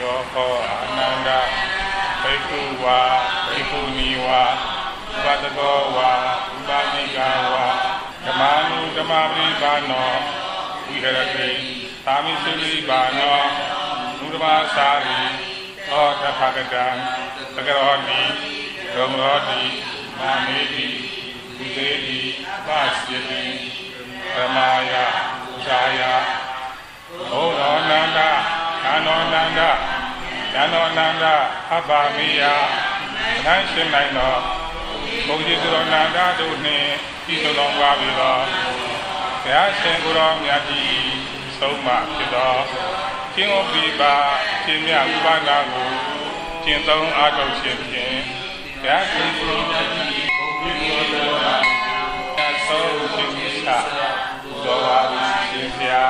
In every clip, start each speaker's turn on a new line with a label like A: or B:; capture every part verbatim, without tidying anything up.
A: သောဟောအာနန္ဒဘိက္ခုဝါဘိက္ခုနီဝါဥပတကောဝါဥပတိကာဝါဓမ္မာနုဓမ္မပရိပါနောဝိဟရတိသာမိစုလိပါနောဘုဒ္ဓဘာသာရိဟောတဖကတံသကရောတိဒုံရောတိမာမေတိဝိသေတိပါစီတိဓမ္မာယဇာယဘုရောနန္ဒသာနောနန္ဒသာနောနန္ဒအဘ္ဗမိယနန်းရှင်နိုင်သောဘုန်းကြီးတော်နန္ဒတို့နှင့်ဤသို့သောပါပြီသောဘုရားရှင်ကိုယ်တော်မြတ်ကြီးဆုံးမဖြစ်သောကျင့်ဝတ်ပြီးပါကျင့်မြတ်ဥပဒါကိုကျင့်သုံးအားထုတ်ခြင်းဖြင့်ဘုရားရှင်ကိုယ်တော်မြတ်ကြီးဘုန်းကြီးတော်နန္ဒဆုံးခြင်းချသောပါပြီရှင်ဘုရား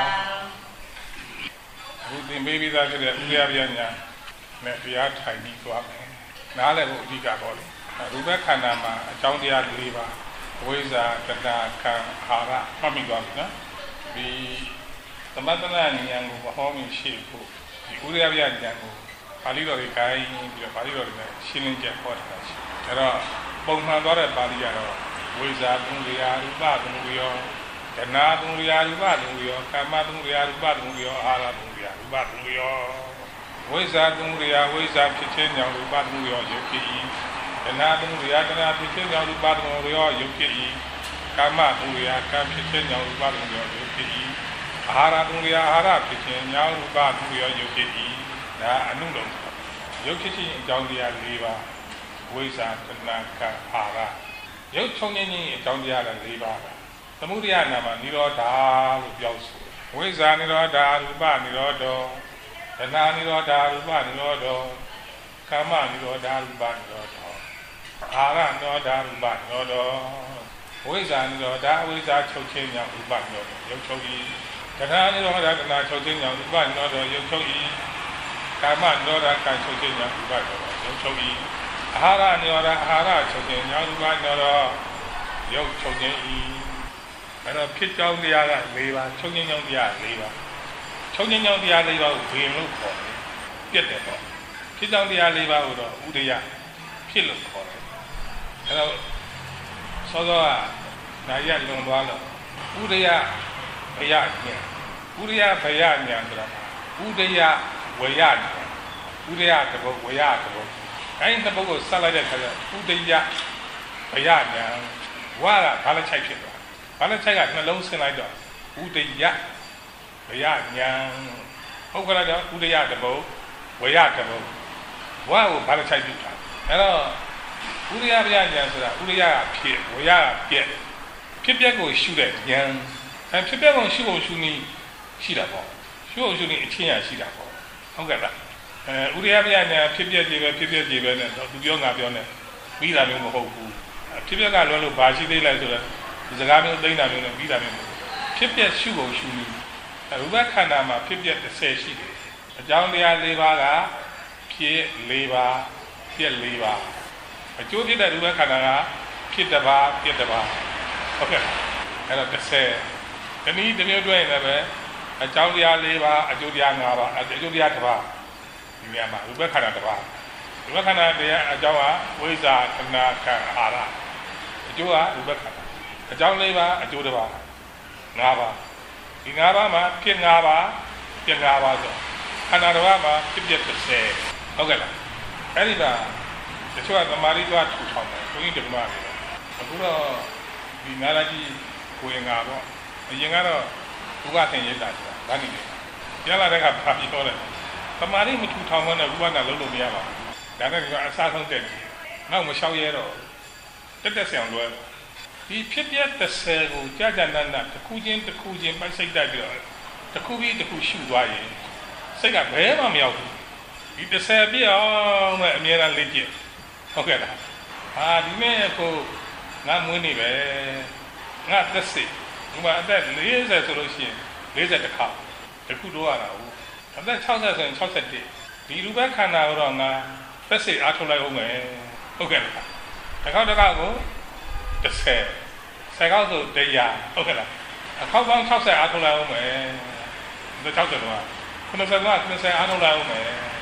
A: အခုသင်ပေးပြီးသားဖြစ်တဲ့ဥပယပြညာနဲ့တရားထိုင်ပြီးသွားမယ်နားလည်ဖို့အဓိကပေါ့လေရူပခန္ဓာမှာအကြောင်းတရား၄ပါးဝိဇ္ဇာတဏှာခံအာရမှတ်မိသွားပြီနော်ဒီသမတနာဉာဏ်ကိုမဟောမိရှိဖို့ဒီဥရယဉာဏ်ကိုပါဠိတော်ကြီးကိုင်းပြီးတော့ပါဠိတော်ကြီးနဲ့ရှင်းလင်းချက်ဟောတာရှိအဲ့တော့ပုံမှန်သွားတဲ့ပါဠိကတော့ဝိဇ္ဇာသုံးရာရူပသုံးရာတဏှာသုံးရာရူပသုံးရာကာမသုံးရာရူပသုံးရာအာရသုံးရာရူပသုံးရာဝိဇ္ဇာသုံးရာဝိဇ္ဇာဖြစ်ခြင်းကြောင့်ရူပသုံးရာရုပ်ဖြစ်၏တဏှာသုံးရာတဏှာဖြစ်ခြင်းကြောင့်ရူပသုံးရာရုပ်ဖြစ်၏ကာမသုံးရာကာမဖြစ်ခြင်းကြောင့်ရူပသုံးရာရုပ်ဖြစ်၏အာဟာရသုံးရာအာဟာရဖြစ်ခြင်းကြောင့်ရူပသုံးရာရုပ်ဖြစ်၏ဒါအနုလုံးရုပ်ဖြစ်ခြင်းအကြောင်းတရား၄ပါးဝိဇ္ဇာတဏှာကာအာဟာရရုပ်ချုံငင်းခြင်းအကြောင်းတရား၄ပါးသမုဒယနာမှာនិရောဓလို့ပြောဆိုဝိဇ္ဇာនិရောဓရူပនិရောဓတဏှာនិရောဓရူပនិရောဓကာမនិရောဓရူပនិရောဓအာရនិရောဓရူပនិရောဓဝိဇ္ဇာនិရောဓအဝိဇ္ဇာချုပ်ခြင်းကြောင့်ရူပនិရောဓရုပ်ချုပ်၏တဏှာនិရောဓတဏှာချုပ်ခြင်းကြောင့်ရူပនិရောဓရုပ်ချုပ်၏ကာမនិရောဓကာချုပ်ခြင်းကြောင့်ရူပនិရောဓရုပ်ချုပ်၏အာဟာရនិရောဓအာဟာရချုပ်ခြင်းကြောင့်ရူပនិရောဓရုပ်ချုပ်ခြင်း၏အဲ့တော့ဖြစ်ကြောင်းတရားက၄ပါးချုပ်ခြင်းကြောင့်တရား၄ပါးချုပ်ခြင်းကြောင့်တရား၄ပါးကိုဘယ်လိုခေါ်လဲပြတ်တယ်ပေါ့ဖြစ်ကြောင်းတရား၄ပါးကိုတော့ဥဒယဖြစ်လို့ခေါ်တယ်အဲ့တော့စောစောကနာရလွန်သွားလို့ဥဒယဘယဉာဏ်ဥဒယဘယဉာဏ်ဆိုတာဥဒယဝေယဉာဏ်ဥဒယတပုတ်ဝေယတပုတ်အဲ့ဒီတပုတ်ကိုဆက်လိုက်တဲ့ခါကျဥဒယဘယဉာဏ်ဝါကဘာလဲချိုက်ဖြစ်သွားဘာလဲချိုက်ကနှလုံးဆင်းလိုက်တော့ဥဒယဘယဉာဏ်ဟုတ်ကဲ့တော့ဥဒယတပုတ်ဝေယတပုတ်ဝါကိုဘာလဲချိုက်ဖြစ်တာအဲ့တော့ဥဒယဘယဉာဏ်ဆိုတာဥဒယကဖြစ်ဝေယကပြက်ဖြစ်ပြက်ကိုရှုတဲ့ဉာဏ်အဲဖြစ်ပြက်ကိုရှုဖို့ရှုနည်းရှိတာပေါ့ရှုဖို့ရှုနည်းအချင်းရရှိတာပေါ့ဟုတ်ကဲ့လားအဲဥဒယဘယဉာဏ်ဖြစ်ပြက်ကြီးပဲဖြစ်ပြက်ကြီးပဲနဲ့သူပြောငါပြောနဲ့ပြီးတာမျိုးမဟုတ်ဘူးဖြစ်ပြက်ကလွယ်လို့ဘာရှိသေးလဲဆိုတော့ဒီစကားမျိုးသိတာမျိုးနဲ့ပြီးတာမျိုးဖြစ်ပြက်ရှုဖို့ရှုနည်းရူပခန္ဓာမှာဖြစ်ပြက်၁၀ရှိတယ်အကြောင်းတရား၄ပါးကဖြစ်၄ပါးပြက်၄ပါးအကျိုးဖြစ်တဲ့ရူပခန္ဓာကဖြစ်တစ်ပါးပြက်တစ်ပါးဟုတ်ကဲ့အဲ့တော့၁၀ဒီနည်းဒီမျိုးတွေ့ရင်လည်းအကြောင်းတရား၄ပါးအကျိုးတရား၅ပါးအကျိုးတရားတစ်ပါးဒီနေရာမှာရူပခန္ဓာတစ်ပါးရူပခန္ဓာတရားအကြောင်းကဝိဇ္ဇာတဏှာခံအာရအကျိုးကရူပခန္ဓာအကြောင်း၄ပါးအကျိုးတစ်ပါး၅ပါးဒီ၅ပါးမှာဖြစ်၅ပါးပြက်၅ပါးဆိုခန္ဓာတစ်ပါးမှာဖြစ်ပြက်၁၀ဟုတ်ကဲ့လားအဲ့ဒီကတချို့ကသမာဓိသွားထူထောင်တယ်ဘုန်းကြီးဓမ္မတွေအခုတော့ဒီနာရကြီးကိုရင်ငါပေါ့အရင်ကတော့ဘုရားသင်ရိပ်တာဆိုတာဗာနေတယ်ပြန်လာတဲ့အခါဘာပြောလဲသမာဓိမထူထောင်တဲ့ဘုရားနာလုံးလို့မရပါဘူးဒါနဲ့ဒီကအစားဆုံးတက်တယ်နောက်မလျှောက်ရဲတော့တက်တက်ဆအောင်လွယ်ဒီဖြစ်ပြက်၁၀ကိုကြာကြာနာနာတစ်ခုချင်းတစ်ခုချင်းပိုက်စိတ်တက်ပြီးတော့တစ်ခုပြီးတစ်ခုရှုသွားရင်စိတ်ကဘယ်မှမရောက်ဘူးဒီ၁၀ပြည့်အောင်မဲ့အမြဲတမ်းလေ့ကျင့်ဟုတ်ကဲ့လားဟာဒီနေ့ကိုငါမွေးနေပဲငါသက်စိတ်ဒီမှာအသက်၄၀ဆိုလို့ရှိရင်၄၀တစ်ခါတစ်ခုတော့ရတာဟုတ်အသက်၆၀ဆိုရင်၆၁ဒီရူပခန္ဓာကိုတော့ငါသက်စိတ်အားထုတ်လိုက်အောင်မယ်ဟုတ်ကဲ့လားတစ်ခါတစ်ခါကို၁၀ဆယ်ခေါက်ဆို၁၀၀ဟုတ်ကဲ့လားအခေါက်ပေါင်း၆၀အားထုတ်လိုက်အောင်မယ်ဒီ၆၀တော့ခုနကကခုနကအားထုတ်လိုက်အောင်မယ်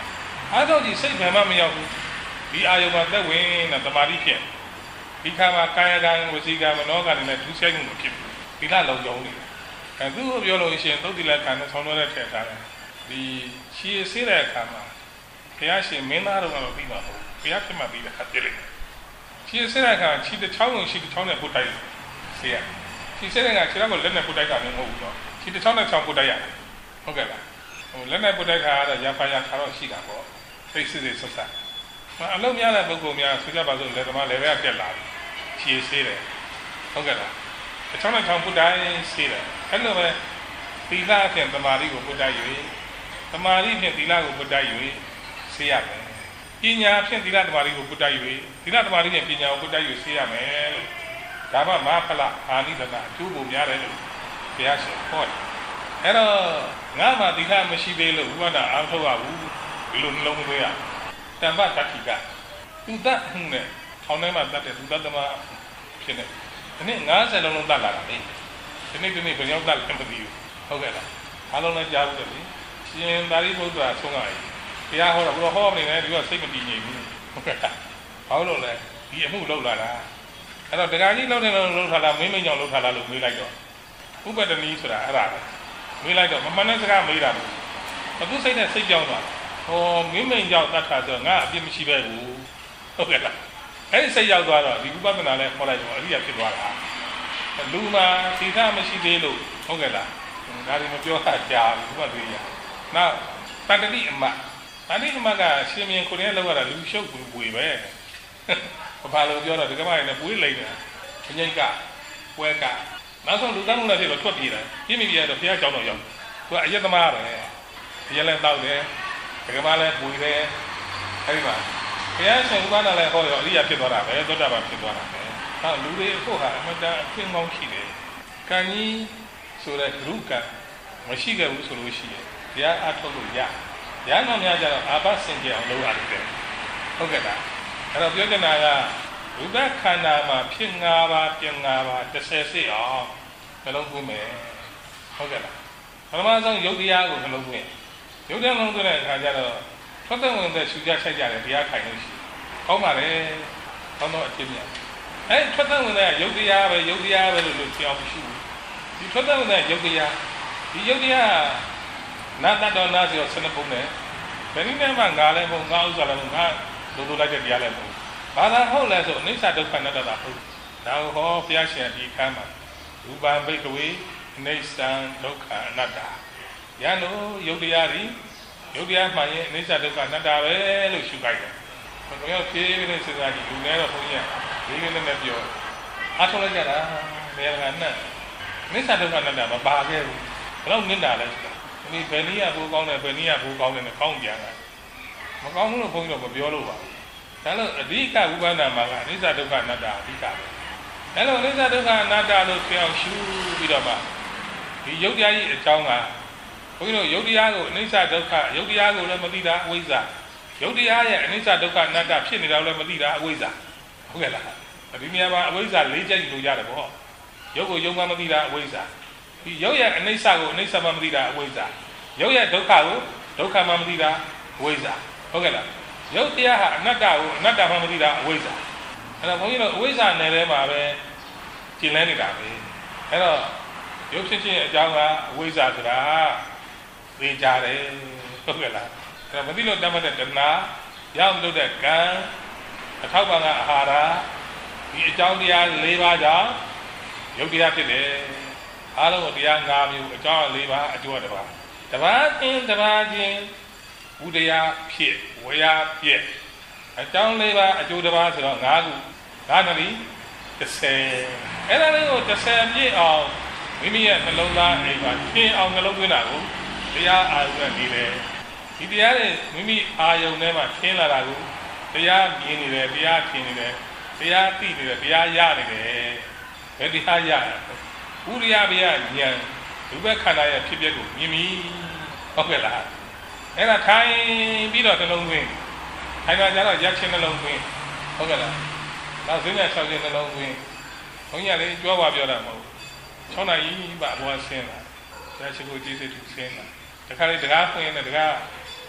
A: အားထုတ်ကြည့်စိတ်ဗမာမရောက်ဘူးဒီအာယုံမှာသက်ဝင်တဲ့တမာတိဖြစ်ဒီခါမှာကာယကံဝစီကံမနောကံနဲ့ဒုစရိုက်မှုမဖြစ်ဘူးဒီကလုံုံနေတယ်အဲသူ့ကိုပြောလို့ရှိရင်သုတ်တိလကံနဲ့ဆောင်းလို့ထည့်ထားတယ်ဒီရှည်ဆေးတဲ့အခါမှာဘုရားရှင်မင်းသားတော်ကတော့ပြီးပါဘူးဘုရားဖြစ်မှပြီးတဲ့အခါပြည့်လိုက်ရှည်ဆေးတဲ့အခါခြေတစ်ချောင်းဝင်ခြေတစ်ချောင်းနဲ့ပုတ်တိုက်ဆေးရခြေဆေးတဲ့အခါခြေထောက်ကိုလက်နဲ့ပုတ်တိုက်တာမျိုးမဟုတ်ဘူးတော့ခြေတစ်ချောင်းနဲ့ချောင်းပုတ်တိုက်ရတယ်ဟုတ်ကဲ့လားဟိုလက်နဲ့ပုတ်တိုက်တာကတော့ရပါရခါတော့ရှိတာပေါ့သိစစ်စစ်ဆက်ဆက်အလုံးများတဲ့ပုဂ္ဂိုလ်များဆိုကြပါစို့လက်သမားလည်းပဲပြက်လာတယ်ခြေဆေးတယ်ဟုတ်ကဲ့လားအချောင်းနဲ့ချောင်းပုတ်တိုက်ဆေးတယ်အဲ့လိုပဲသီလအဖြစ်သမာဓိကိုပုတ်တိုက်၍သမာဓိဖြင့်သီလကိုပုတ်တိုက်၍ဆေးရမယ်ပညာဖြင့်သီလသမာဓိကိုပုတ်တိုက်၍သီလသမာဓိဖြင့်ပညာကိုပုတ်တိုက်၍ဆေးရမယ်လို့ဒါမှမဖလအာနိသနာအကျိုးပုံများတယ်လို့ဘုရားရှင်ဟောတယ်အဲ့တော့ငါမှသီလမရှိသေးလို့ဝိပဿနာအားထုတ်ရဘူးဒီလိုနှလုံးသွင်းရတမ္ပတ္တိကသူတတ်မှုနဲ့ထောင်းထဲမှာတတ်တဲ့သူတတ်သမားဖြစ်နေဒီနေ့၅၀လုံးလုံးတတ်လာတာလေဒီနေ့ဒီနေ့ဘယ်ရောက်တတ်လဲမသိဘူးဟုတ်ကဲ့လားအားလုံးလည်းကြားဘူးလေရှင်သာရိပုတ္တရာဆုံးလာပြီဘုရားဟောတော့ဘုရားဟောနေတယ်ဒီကစိတ်မတည်ငြိမ်ဘူးဟုတ်ကဲ့လားဘာလို့လဲဒီအမှုလောက်လာတာအဲ့တော့တရားကြီးလောက်တယ်လောက်ထားလားမင်းမင်းကြောင့်လောက်ထားလားလို့မေးလိုက်တော့ဥပဒနီဆိုတာအဲ့ဒါပဲမေးလိုက်တော့မမှန်တဲ့စကားမေးတာဘူးအခုစိတ်နဲ့စိတ်ကြောင်းသွားဟောမင်းမင်းကြောင့်တတ်တာဆိုငါအပြစ်မရှိပဲဘူးဟုတ်ကဲ့လားအဲ့ဒီစိတ်ရောက်သွားတော့ဒီဥပဒနာလည်းခေါ်လိုက်တော့အရိယာဖြစ်သွားတာလူမှာသီလမရှိသေးလို့ဟုတ်ကဲ့လားဒါတွေမပြောတာကြာဘူးဘာတွေ့ရနောက်တတ္တိအမတ်တတ္တိအမတ်ကရှင်မြင်ကိုယ်နဲ့လောက်ရတာလူရှုပ်ဘူးပွေပဲဘာလို့ပြောတော့ဒီကမ္ဘာနဲ့ပွေးလိမ့်တယ်ဘုညိတ်ကပွဲကနောက်ဆုံးလူသားမှုလည်းဖြစ်တော့ထွက်ပြေးတယ်ပြင်းမိပြရတော့ဘုရားကြောင်းတော့ရောက်သူကအယက်သမားပဲဒီရက်လည်းတောက်တယ်ဒီကမ္ဘာလည်းပွေတယ်အဲဒီမှာဘုရားရှင်ဥပဒနာလည်းဟောရောအရိယာဖြစ်သွားတာပဲသောတာပန်ဖြစ်သွားတာပဲနောက်လူတွေအခုဟာအမတန်အခွင့်ကောင်းရှိတယ်ကံကြီးဆိုတဲ့ဂရုကံမရှိခဲ့ဘူးဆိုလို့ရှိရင်တရားအထုတ်လို့ရရနောက်များကြတော့အာဘစင်ကြအောင်လုပ်ရတယ်ဟုတ်ကဲ့လားအဲ့တော့ပြောချင်တာကရူပခန္ဓာမှာဖြစ်၅ပါးပြင်၅ပါးတစ်ဆယ်စိတ်အောင်နှလုံးသွင်းမယ်ဟုတ်ကဲ့လားပထမဆုံးယုတ်တရားကိုနှလုံးသွင်းယုတ်တရားနှလုံးသွင်းတဲ့အခါကျတော့ထွက်တဲ့ဝင်တဲ့ရှုကြချိုက်ကြတယ်တရားထိုင်လို့ရှိကောင်းပါလေကောင်းတော့အချင်းမြတ်အဲ့ထွက်တဲ့ဝင်တဲ့ယုတ်တရားပဲယုတ်တရားပဲလို့လို့ပြောမရှိဘူးဒီထွက်တဲ့ဝင်တဲ့ယုတ်တရားဒီယုတ်တရားနာတတော်နာဆိုဆနပုံနဲ့ဘယ်နည်းနဲ့မှငါလည်းမဟုတ်ငါဥစ္စာလည်းမဟုတ်ငါလိုလိုလိုက်တဲ့တရားလည်းမဟုတ်ဘာသာဟုတ်လဲဆိုအနိစ္စဒုက္ခအနတ္တတာဟုတ်ဒါဟောဘုရားရှင်ဒီခမ်းမှာရူပံဘိကဝေအနိစ္စဒုက္ခအနတ္တယန္တောယုတ်တရားဒီယုတ်တရားမှရင်အနိစ္စဒုက္ခအနတ္တပဲလို့ရှုခိုက်တယ်ဘုရားဖြည်းဖြည်းနဲ့စဉ်းစားကြည့်လူနဲ့တော့ဘုန်းကြီးကဒီလိုနဲ့ပြောအားထုတ်လိုက်ကြတာဘယ်ကနဲ့အနိစ္စဒုက္ခအနတ္တမပါခဲ့ဘူးဘယ်တော့နစ်တာလဲဆိုတာဒီဘယ်နည်းကဘိုးကောင်းတယ်ဘယ်နည်းကဘိုးကောင်းတယ်နဲ့ကောင်းပြန်တာမကောင်းဘူးလို့ဘုန်းကြီးတော့မပြောလို့ပါဘူးဒါလို့အဓိကဥပဒနာမှာကအနိစ္စဒုက္ခအနတ္တအဓိကပဲဒါလို့အနိစ္စဒုက္ခအနတ္တလို့ပြောင်းရှုပြီးတော့မှဒီယုတ်တရားကြီးအကြောင်းကဘုန်းကြီးတို့ယုတ်တရားကိုအနိစ္စဒုက္ခယုတ်တရားကိုလည်းမသိတာအဝိဇ္ဇာယုတ်တရားရဲ့အနိစ္စဒုက္ခအနတ္တဖြစ်နေတာလည်းမသိတာအဝိဇ္ဇာဟုတ်ကဲ့လားဒီနေရာမှာအဝိဇ္ဇာ၄ချက်ယူလို့ရတယ်ပေါ့ယုတ်ကိုယုတ်မှမသိတာအဝိဇ္ဇာဒီယုတ်ရဲ့အနိစ္စကိုအနိစ္စမှမသိတာအဝိဇ္ဇာယုတ်ရဲ့ဒုက္ခကိုဒုက္ခမှမသိတာအဝိဇ္ဇာဟုတ်ကဲ့လားယုတ်တရားဟာအနတ္တကိုအနတ္တမှမသိတာအဝိဇ္ဇာအဲ့တော့ဘုန်းကြီးတို့အဝိဇ္ဇာနယ်ထဲမှာပဲကျင်လန်းနေတာပဲအဲ့တော့ယုတ်ဖြစ်ခြင်းအကြောင်းကအဝိဇ္ဇာဆိုတာသိကြတယ်ဟုတ်ကဲ့လားအဲ့တော့မသိလို့တတ်မှတ်တဲ့တဏှာရောက်လို့တဲ့ကံအထောက်ပံ့ကအဟာရဒီအကြောင်းတရား၄ပါးကြောင့်ယုတ်တရားဖြစ်တယ်အားလုံးတရား၅မျိုးအကြောင်း၄ပါးအကျိုးတစ်ပါးတစ်ပါးချင်းတစ်ပါးချင်းဝိတရားဖြစ်ဝေယပြည့်အကြောင်း၄ပါးအကျိုးတစ်ပါးဆိုတော့၅ခုဒါနည်းတစ်ဆယ်အဲ့ဒါလေးကိုတစ်ဆယ်ပြည့်အောင်မိမိရဲ့နှလုံးသားအိမ်မှာရှင်းအောင်နှလုံးသွင်းတာကိုတရားအာရုံနဲ့နေတယ်ဒီတရားတွေမိမိအာယုံထဲမှာရှင်းလာတာကိုတရားမြင်နေတယ်တရားထင်နေတယ်တရားသိနေတယ်တရားရနေတယ်ဘယ်တရားရလဲဥရိယဘယဉာဏ်ဒီဘက်ခန္ဓာရဲ့ဖြစ်ပျက်ကိုမြင်ပြီဟုတ်ကဲ့လားအဲ့ဒါထိုင်ပြီးတော့နှလုံးသွင်းထိုင်တာကြတော့ရက်ချင်းနှလုံးသွင်းဟုတ်ကဲ့လားနောက်ဈဉ္ညာ၆ချင်းနှလုံးသွင်းဘုန်းကြီးကလည်းကြွားပါပြောတာမဟုတ်၆နာရီပါဘွားဆင်းလာဆရာရှိခိုးကျေးဇူးတူဆင်းလာတခါလေတကားဖွင့်နေတကား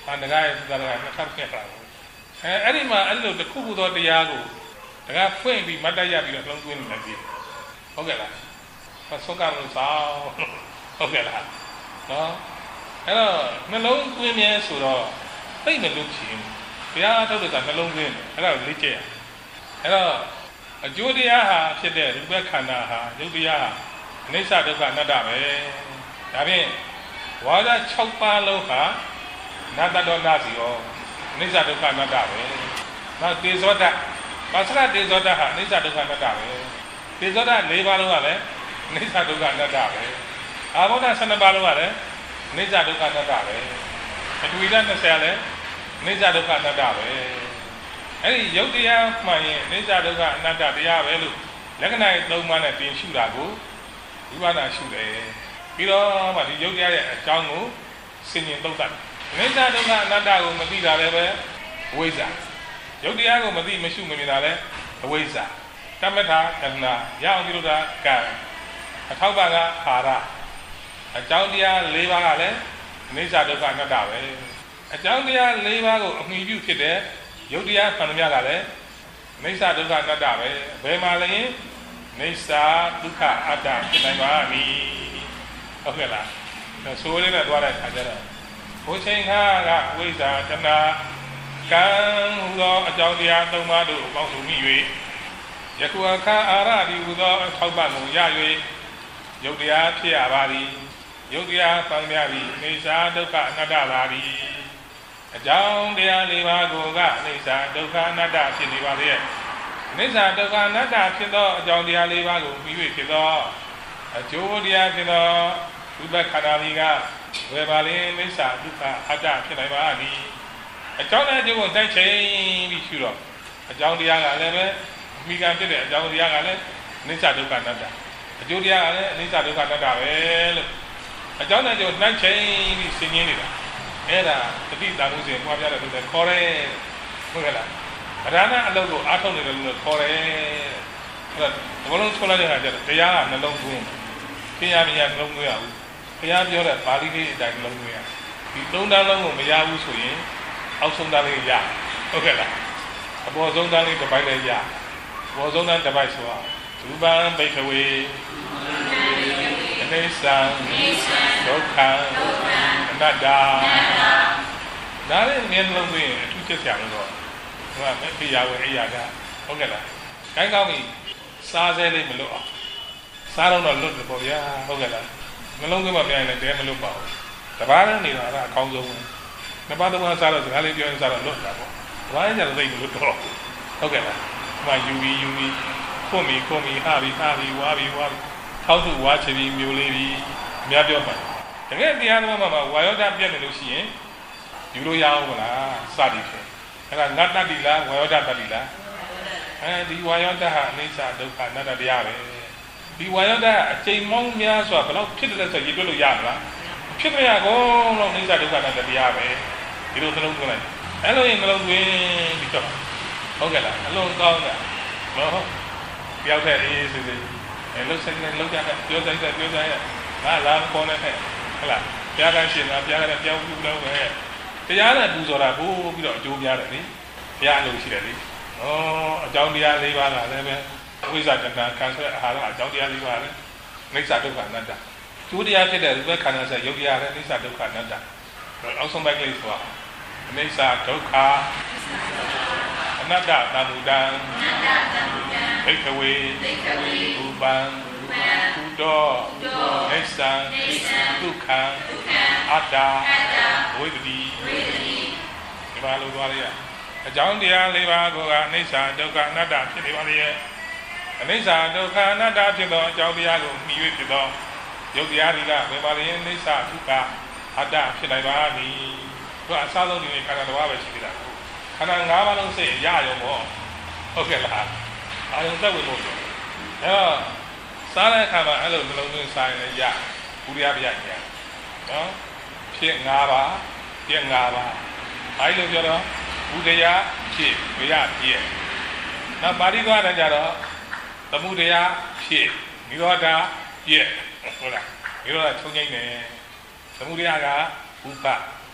A: အာတကားရဲ့သတ္တကနှစ်ထပ်ဖြစ်တာအဲအဲ့ဒီမှာအဲ့လိုတစ်ခုခုသောတရားကိုတကားဖွင့်ပြီးမတ်တရပြီးတော့လုံးသွင်းနေလိုက်ပြီဟုတ်ကဲ့လားဆောက်ကမလို့စောင်းဟုတ်ကဲ့လားနော်အဲ့တော့နှလုံးသွင်းမြဲဆိုတော့သိမလို့ဖြစ်ဘုရားထုတ်လို့ကနှလုံးသွင်းတယ်အဲ့ဒါကိုလေ့ကျင့်ရအဲ့တော့အကျိုးတရားဟာဖြစ်တဲ့ရူပခန္ဓာဟာရုပ်တရားဟာအနိစ္စဒုက္ခအနတ္တပဲဒါဖြင့်ဝါဒ၆ပါးလုံးဟာနတ္တတော်နာစီရောအနိစ္စဒုက္ခအနတ္တပဲနောက်တေဇောတပါစရတေဇောတဟာအနိစ္စဒုက္ခအနတ္တပဲတေဇောတ၄ပါးလုံးကလည်းအနိစ္စဒုက္ခအနတ္တပဲအာဘောဓ၁၂ပါးလုံးကလည်းအနိစ္စဒုက္ခအနတ္တပဲအတူတူ၂၀လည်းအနိစ္စဒုက္ခအနတ္တပဲအဲ့ဒီယုတ်တရားမှန်ရင်အနိစ္စဒုက္ခအနတ္တတရားပဲလို့လက္ခဏာသုံးပါးနဲ့ပြင်ရှုတာကိုဝိပဿနာရှုတယ်ပြီးတော့မှဒီယုတ်တရားရဲ့အကြောင်းကိုဆင်ញင်သုံးသပ်အနိစ္စဒုက္ခအနတ္တကိုမသိတာလည်းပဲအဝိဇ္ဇာယုတ်တရားကိုမသိမရှုမမြင်တာလည်းအဝိဇ္ဇာတမ္မထာကဏ္ဍရအောင်ပြုလို့တာကံအထောက်ပါကဟာရအကြောင်းတရား၄ပါးကလည်းအနိစ္စဒုက္ခအနတ္တပဲအကြောင်းတရား၄ပါးကိုအမှီပြုဖြစ်တဲ့ယုတ်တရားမှန်သမျှကလည်းအနိစ္စဒုက္ခအနတ္တပဲဘယ်မှာလဲအနိစ္စဒုက္ခအတ္တဖြစ်နိုင်ပါမည်ဟုတ်ကဲ့လားဆိုလေးနဲ့တွားတဲ့ခါကျတော့ဘုချိန်ခါကအဝိဇ္ဇာတဏှာကံဟူသောအကြောင်းတရား၃ပါးတို့ပေါင်းစုမိ၍ယခုအခါအာရဒီဟူသောထောက်ပံ့ကိုရ၍ယုတ်တရားဖြစ်ရပါသည်ယုတ်တရားပန်းများသည်အိစ္ဆာဒုက္ခအနတ္တပါသည်အကြောင်းတရား၄ပါးကိုကအိစ္ဆာဒုက္ခအနတ္တဖြစ်နေပါလေအိစ္ဆာဒုက္ခအနတ္တဖြစ်သောအကြောင်းတရား၄ပါးကိုပြီး၍ဖြစ်သောအကျိုးတရားဖြစ်သောဝိပဿနာမိကဝယ်ပါလေအိစ္ဆာဒုက္ခအတ္တဖြစ်နိုင်ပါသည်အကြောင်းနဲ့အကျိုးကိုတိုက်ချိန်ပြီးရှုတော့အကြောင်းတရားကလည်းပဲမိကဖြစ်တဲ့အကြောင်းတရားကလည်းအိစ္ဆာဒုက္ခအနတ္တအကျိုးတရားကလည်းအိစ္ဆာဒုက္ခအနတ္တပဲလို့အကြောင်းနဲ့အကျိုးတိုက်ချိန်ပြီးရှင်းရင်းနေတာအဲ့ဒါတတိတန်လို့ဆိုရင်မှားပြတဲ့သူတွေခေါ်တယ်ဟုတ်ကဲ့လားဗဒနာအလုပ်ကိုအားထုတ်နေတယ်လို့ခေါ်တယ်အဲ့ဒါဘလုံးထုတ်လိုက်တဲ့အခါကျတော့တရားကနှလုံးသွင်းခင်ဗျားမြတ်နှလုံးသွင်းရဘူးခင်ဗျားပြောတဲ့ပါဠိလေးအတိုင်းနှလုံးသွင်းရဒီသုံးတန်းလုံးကိုမရဘူးဆိုရင်အောက်ဆုံးတန်းလေးရဟုတ်ကဲ့လားအပေါ်ဆုံးတန်းလေးတစ်ပိုက်လေးရအပေါ်ဆုံးတန်းတစ်ပိုက်ဆိုတာရူပံဘိက္ခဝေအနိစ္စံဒုက္ခအနတ္တဒါလည်းမြင်လို့ဆိုရင်အထူးချက်ဆရာလို့တော့ဟိုကမဖြစ်ရဘူးအဲ့ရကဟုတ်ကဲ့လားခိုင်းကောင်းပြီစားစဲလေးမလွတ်အောင်စားတော့တော့လွတ်တယ်ပေါ့ဗျာဟုတ်ကဲ့လားမလုံးကမှပြန်ရင်လည်းတဲမလွတ်ပါဘူးတပားနဲ့နေတာကအကောင်းဆုံးပဲနှစ်ပါးသုံးပါးစားတော့စကားလေးပြောရင်စားတော့လွတ်တာပေါ့တပားနဲ့ကျတော့သိမလွတ်တော့ဟုတ်ကဲ့လားဟိုကယူပြီးယူပြီးခွန်ပြီးခွန်ပြီးဟာပြီးဟာပြီးဝါပြီးဝါပြီးထောက်စုဝါချပြီးမျိုးလေးပြီးအများပြောပါတကယ်တရားတော်မှာဝါယောဓာပြတ်နေလို့ရှိရင်ယူလို့ရအောင်မလားစသည်ဖြင့်အဲ့ဒါနတ္တတိလားဝါယောဓာတ္တိလားအဲဒီဝါယောဓာဟာအနိစ္စဒုက္ခအနတ္တတရားပဲဒီဝါယောဓာအချိန်မောင်းများစွာဘယ်လောက်ဖြစ်တယ်လဲဆိုရည်တွက်လို့ရမလားဖြစ်မရကုန်တော့အနိစ္စဒုက္ခအနတ္တတရားပဲဒီလိုနှလုံးသွင်းလိုက်အဲ့လိုရင်နှလုံးသွင်းပြီးတော့ဟုတ်ကဲ့လားအလုံးကောင်းတာနော်ပြောက်တဲ့အေးစေးစေးအဲ့လိုစိတ်နဲ့လောက်ကြတဲ့ပြောဆိုင်တဲ့ပြောဆိုင်ရဲ့ငါလာခေါ်နေတဲ့ဟုတ်လားဘုရားကရှင်တာဘုရားကလည်းပြောင်းဘူးလို့ပဲတရားနဲ့ပူဇော်တာပို့ပြီးတော့အကျိုးများတယ်လေဘုရားအလိုရှိတယ်လေဩအကြောင်းတရား၄ပါးကလည်းပဲအဝိဇ္ဇာတဏှာခံဆွဲအာဟာရအကြောင်းတရား၄ပါးလည်းအိစ္ဆာဒုက္ခအနတ္တကျိုးတရားဖြစ်တဲ့ရူပခန္ဓာဆက်ယုတ်တရားလည်းအိစ္ဆာဒုက္ခအနတ္တအောက်ဆုံးဘက်ကလေးဆိုတာအိစ္ဆာဒုက္ခအနတ္တသံဃုတံဘိက္ခဝေရူပံကုတောအိစ္ဆံဒုက္ခံအတ္တဝိတ္တိဒီမှာလို့သွားရရအကြောင်းတရား၄ပါးကိုကအိစ္ဆာဒုက္ခအနတ္တဖြစ်နေပါလေရဲ့အိစ္ဆာဒုက္ခအနတ္တဖြစ်သောအကြောင်းတရားကိုမှီ၍ဖြစ်သောယုတ်တရားတွေကဘယ်ပါလေအိစ္ဆာဒုက္ခအတ္တဖြစ်နိုင်ပါမည်သူအစားဆုံးဒီခန္ဓာတစ်ပါးပဲရှိသေးတာခန္ဓာ၅ပါးလုံးစိတ်ရရုံပေါ့ဟုတ်ကဲ့လားအာယုံသက်ဝင်ဖို့အဲတော့စားတဲ့အခါမှာအဲ့လိုနှလုံးသွင်းစားရင်လည်းရဘုရားဗျာညာနော်ဖြစ်၅ပါးပြည့်၅ပါးအဲဒီလိုပြောတော့ဘုရားဖြစ်ဝိရပြည့်နောက်ပါဠိသွားတယ်ကြတော့သမုဒယဖြစ်နိရောဓပြည့်ဟုတ်လားနိရောဓချုပ်ငိမ့်တယ်သမုဒယကဥပ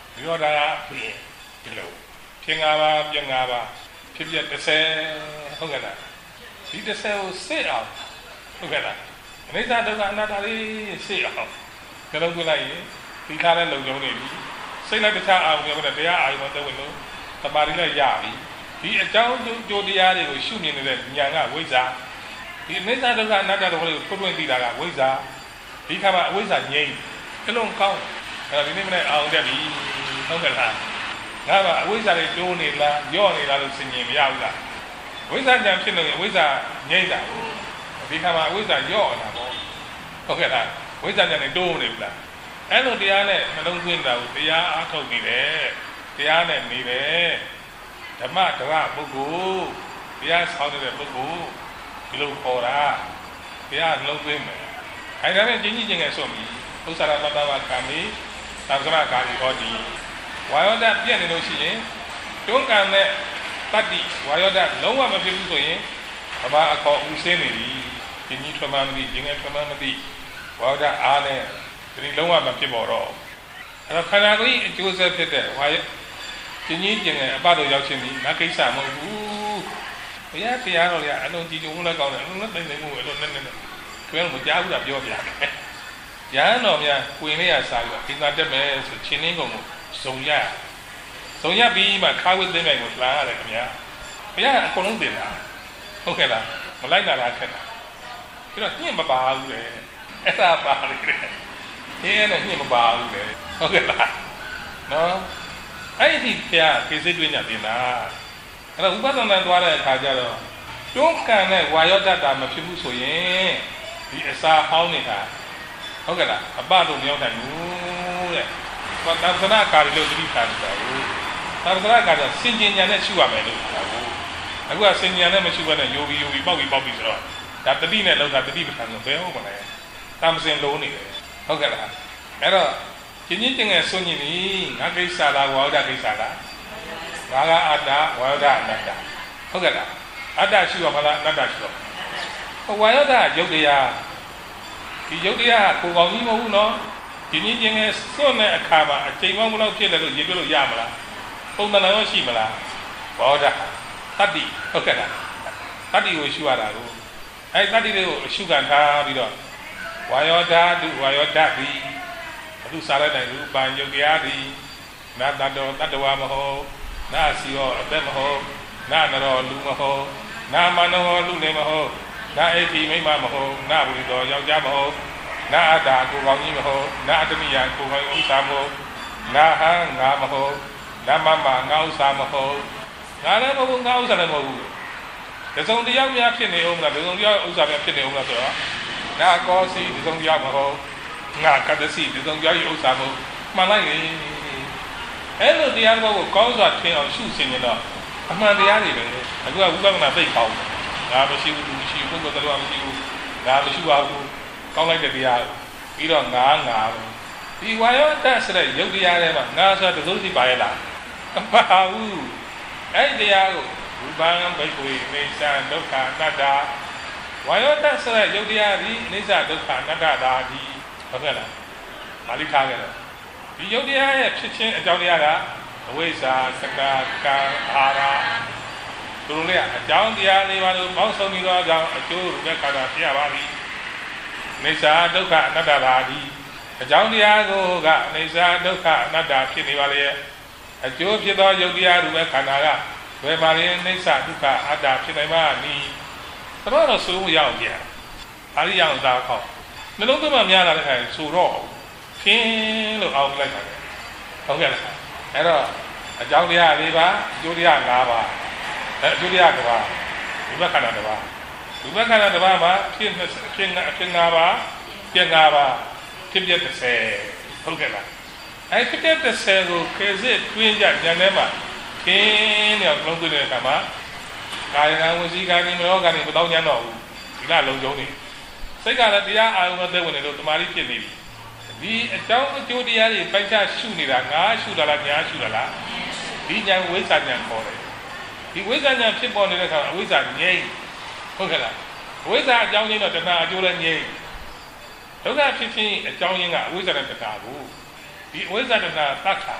A: ပြောတာကပြင်ဒီလိုဖြစ်ငါပါပြငါပါဖြစ်ပြတစ်ဆယ်ဟုတ်ကဲ့လားဒီတစ်ဆယ်ကိုစစ်အောင်ဟုတ်ကဲ့လားအနိစ္စဒုက္ခအနတ္တလေးစစ်အောင်ကြလုံးကြလိုက်ရင်ဒီခါတဲ့လုံလုံးနေပြီစိတ်နဲ့တခြားအောင်ပြောတဲ့တရားအာရုံသက်ဝင်လို့သမာဓိလည်းရပြီဒီအကြောင်းကျိုးတရားတွေကိုရှုမြင်နေတဲ့ဉာဏ်ကဝိဇ္ဇာဒီအနိစ္စဒုက္ခအနတ္တတို့ကိုဖွင့်ဖွင့်သိတာကဝိဇ္ဇာဒီခါမှာအဝိဇ္ဇာငြိမ်းအလုံးကောင်းအဲ့ဒီနေ့မနေ့အောင်တက်ပြီဟုတ်ကဲ့လားငါကအဝိဇ္ဇာတွေတိုးနေလားညော့နေလားလို့စဉ်းကျင်မရဘူးလားဝိဇ္ဇာဉာဏ်ဖြစ်နေရင်အဝိဇ္ဇာငြိမ်းတာဒီခါမှာအဝိဇ္ဇာညော့နေတာပေါ့ဟုတ်ကဲ့လားဝိဇ္ဇာဉာဏ်တွေတိုးနေဘူးလားအဲ့လိုတရားနဲ့နှလုံးသွင်းတာကိုတရားအားထုတ်နေတယ်တရားနဲ့နေတယ်ဓမ္မဓမ္မပုဂ္ဂိုလ်တရားဆောင်နေတဲ့ပုဂ္ဂိုလ်ဒီလိုခေါ်တာတရားနှလုံးသွင်းမယ်အဲ့ဒါနဲ့ကျင့်ကြည့်ခြင်းငယ်ဆုံးပြီဥစ္စာရမတ္တဝကံဒီသံဃာကာရီဟောဒီဝါယောဒပြည့်နေလို့ရှိရင်တွန်းကံနဲ့တတ္တိဝါယောဒလုံးဝမဖြစ်ဘူးဆိုရင်ဗမာအခေါ်ဦးစင်းနေပြီကျင့်ကြီးထွမှန်းမသိကျင့်ငယ်ထွမှန်းမသိဝါယောဒအားနဲ့ဒီလုံးဝမဖြစ်ပေါ်တော့အဲ့တော့ခန္ဓာကိုယ်ကြီးအကျိုးဆက်ဖြစ်တဲ့ဝါယောကျင့်ကြီးကျင့်ငယ်အပတို့ရောက်ချင်းဒီငါကိစ္စမဟုတ်ဘူးဘုရားတရားတော်ကြီးအလုံးကြည်ကြုံလည်းကောင်းတယ်အလုံးလည်းတိမ်တိမ်မှုအလုံးနဲ့နဲ့တွဲလို့မကြားဘူးလားပြောပြတယ်ရဟန်းတော်များကိုင်လေးရစားပြီးအင်္ဂါတက်မယ်ဆိုချင်းင်းကုန်ကိုစုံရစုံရပြီးမှခါဝိသိမ့်ကိုလာရတယ်ခင်ဗျာဘုရားအကုန်လုံးတင်တာဟုတ်ကဲ့လားမလိုက်တာလားခက်တာပြီးတော့ညှင့်မပါဘူးလေအဲ့ဒါပါလေဒီအဲ့နဲ့ညှင့်မပါဘူးလေဟုတ်ကဲ့လားနော်အဲ့ဒီဘုရားကိစ္စတွင်းညာတင်တာအဲ့တော့ဥပဒနာသွားတဲ့အခါကျတော့တွန်းကန်တဲ့ဝါယောတ္တာမဖြစ်ဘူးဆိုရင်ဒီအစာဟောင်းနေတာဟုတ်ကဲ့လားအပတို့မရောက်နိုင်ဘူးတဲ့ဘာသာသနာကာရီလို့တိထားတာဘူးသာသနာကာရီစင်ကျင်ညာနဲ့ရှုရမယ်လို့ပြောတာဘူးအခုကစင်ကျင်ညာနဲ့မရှုဘဲနဲ့ယောဂီယောဂီပေါက်ပြီးပေါက်ပြီးဆိုတော့ဒါတတိနဲ့လောက်တာတတိပဋ္ဌာန်ဆိုဘယ်ဟုတ်မလဲတာမစင်လုံးနေတယ်ဟုတ်ကဲ့လားအဲ့တော့ကျင်းချင်းငယ်ဆွညင်ပြီငါကိစ္စလားဝါဒကိစ္စလားငါကအတ္တဝါဒအနတ္တဟုတ်ကဲ့လားအတ္တရှုရမလားအနတ္တရှုရဝါဒရုပ်တရားဒီယုတ်တရားကိုကောင်းကြီးမဟုတ်ဘူးနော်ဒီနည်းချင်းနဲ့စွန့်တဲ့အခါမှာအချိန်မောင်းမလို့ဖြစ်တယ်လို့ရေပြလို့ရမလားပုံသဏ္ဍာန်ရောရှိမလားဘောဓတတ္တိဟုတ်ကဲ့လားတတ္တိကိုရှုရတာကိုအဲတတ္တိတွေကိုအရှုခံထားပြီးတော့ဝါယောဓာတုဝါယောဓာတိအထုစားရတဲ့ရူပံယုတ်တရားသည်နာတတ္တောတတ္တဝါမဟုတ်နာစီရောအသက်မဟုတ်နာနရောလူမဟုတ်နာမနဟောလူနေမဟုတ်နာအေတိမိမမဟုတ်နာဝိတော်ယောက်ျားမဟုတ်နာအတ္တာကိုကောင်းကြီးမဟုတ်နာအတ္တမိယကိုကောင်းဥစ္စာမဟုတ်နာဟံငါမဟုတ်နာမမငါဥစ္စာမဟုတ်ငါလည်းမဟုတ်ငါဥစ္စာလည်းမဟုတ်ဘူးတစုံတယောက်များဖြစ်နေအောင်လားတစုံတယောက်ဥစ္စာများဖြစ်နေအောင်လားဆိုတော့နာကောစီတစုံတယောက်မဟုတ်ငါကတ္တစီတစုံတယောက်ဥစ္စာမဟုတ်မှန်လိုက်လေအဲ့လိုတရားတော်ကိုကောင်းစွာထင်အောင်ရှုစင်နေတော့အမှန်တရားတွေပဲအခုကဝိပဿနာသိကောင်းတယ်ငါမရှိဘူးသူမရှိဘူးဘုရားတော်မရှိဘူးငါမရှိပါဘူးကောင်းလိုက်တဲ့တရားပြီးတော့ငါငါဒီဝါယောတဆိုတဲ့ယုတ်တရားထဲမှာငါဆိုတာတစိုးစီပါရဲ့လားမပါဘူးအဲ့ဒီတရားကိုရူပံဘိက္ခွေအိစ္ဆာဒုက္ခအနတ္တဝါယောတဆိုတဲ့ယုတ်တရားဒီအိစ္ဆာဒုက္ခအနတ္တဒါဒီဟုတ်ကဲ့လားပါဠိထားခဲ့တယ်ဒီယုတ်တရားရဲ့ဖြစ်ခြင်းအကြောင်းတရားကအဝိဇ္ဇာစကာကံအာဟာရသူတို့လည်းအကြောင်းတရားလေးပါလို့ပေါင်းစုံပြီးတော့အကြောင်းအကျိုးရူပခန္ဓာဖြစ်ရပါပြီအိစ္ဆာဒုက္ခအနတ္တဒါဒီအကြောင်းတရားကိုကအိစ္ဆာဒုက္ခအနတ္တဖြစ်နေပါလေအကျိုးဖြစ်သောယုတ်တရားရူပခန္ဓာကဘယ်မှာလဲအိစ္ဆာဒုက္ခအတ္တဖြစ်နိုင်ပါနီးတော့တော့ဆိုးရောက်ပြန်အားရအောင်သာခေါ့နှလုံးသွင်းမှများလာတဲ့အခါဆိုတော့ခင်းလို့အောင်လိုက်ပါတယ်ဟုတ်ကဲ့လားအဲ့တော့အကြောင်းတရား၄ပါးအကျိုးတရား၅ပါးအဲအကျိုးတရားတစ်ပါးရူပခန္ဓာတစ်ပါးရူပခန္ဓာတစ်ပါးမှာဖြစ်ဖြစ်အဖြစ်၅ပါးပြည့်၅ပါးဖြစ်ပြတစ်ဆယ်ဟုတ်ကဲ့လားအဲဖြစ်ပြတစ်ဆယ်ကိုခေစစ်တွင်းကြဉာဏ်ထဲမှာခင်းနေအောင်လုံးသွင်းတဲ့အခါမှာကာယကံဝစီကံဒီမနောကံဒီမတောင်းဉာဏ်တော့ဘူးဒီကလုံးကျုံနေစိတ်ကလည်းတရားအာရုံနဲ့သက်ဝင်နေလို့တမာတိဖြစ်နေပြီဒီအကြောင်းအကျိုးတရားတွေပိုက်ချရှုနေတာငါရှုတာလားညာရှုတာလားဒီဉာဏ်ဝိဇ္ဇာဉာဏ်ခေါ်တယ်ဒီဝိဇ္ဇာဉာဏ်ဖြစ်ပေါ်နေတဲ့အခါအဝိဇ္ဇာငြိမ့်ဟုတ်ကဲ့လားအဝိဇ္ဇာအကြောင်းရင်းတော့တဏှာအကျိုးလည်းငြိမ့်ဒုက္ခဖြစ်ခြင်းအကြောင်းရင်းကအဝိဇ္ဇာနဲ့တဏှာကိုဒီအဝိဇ္ဇာတဏှာသက္ခာ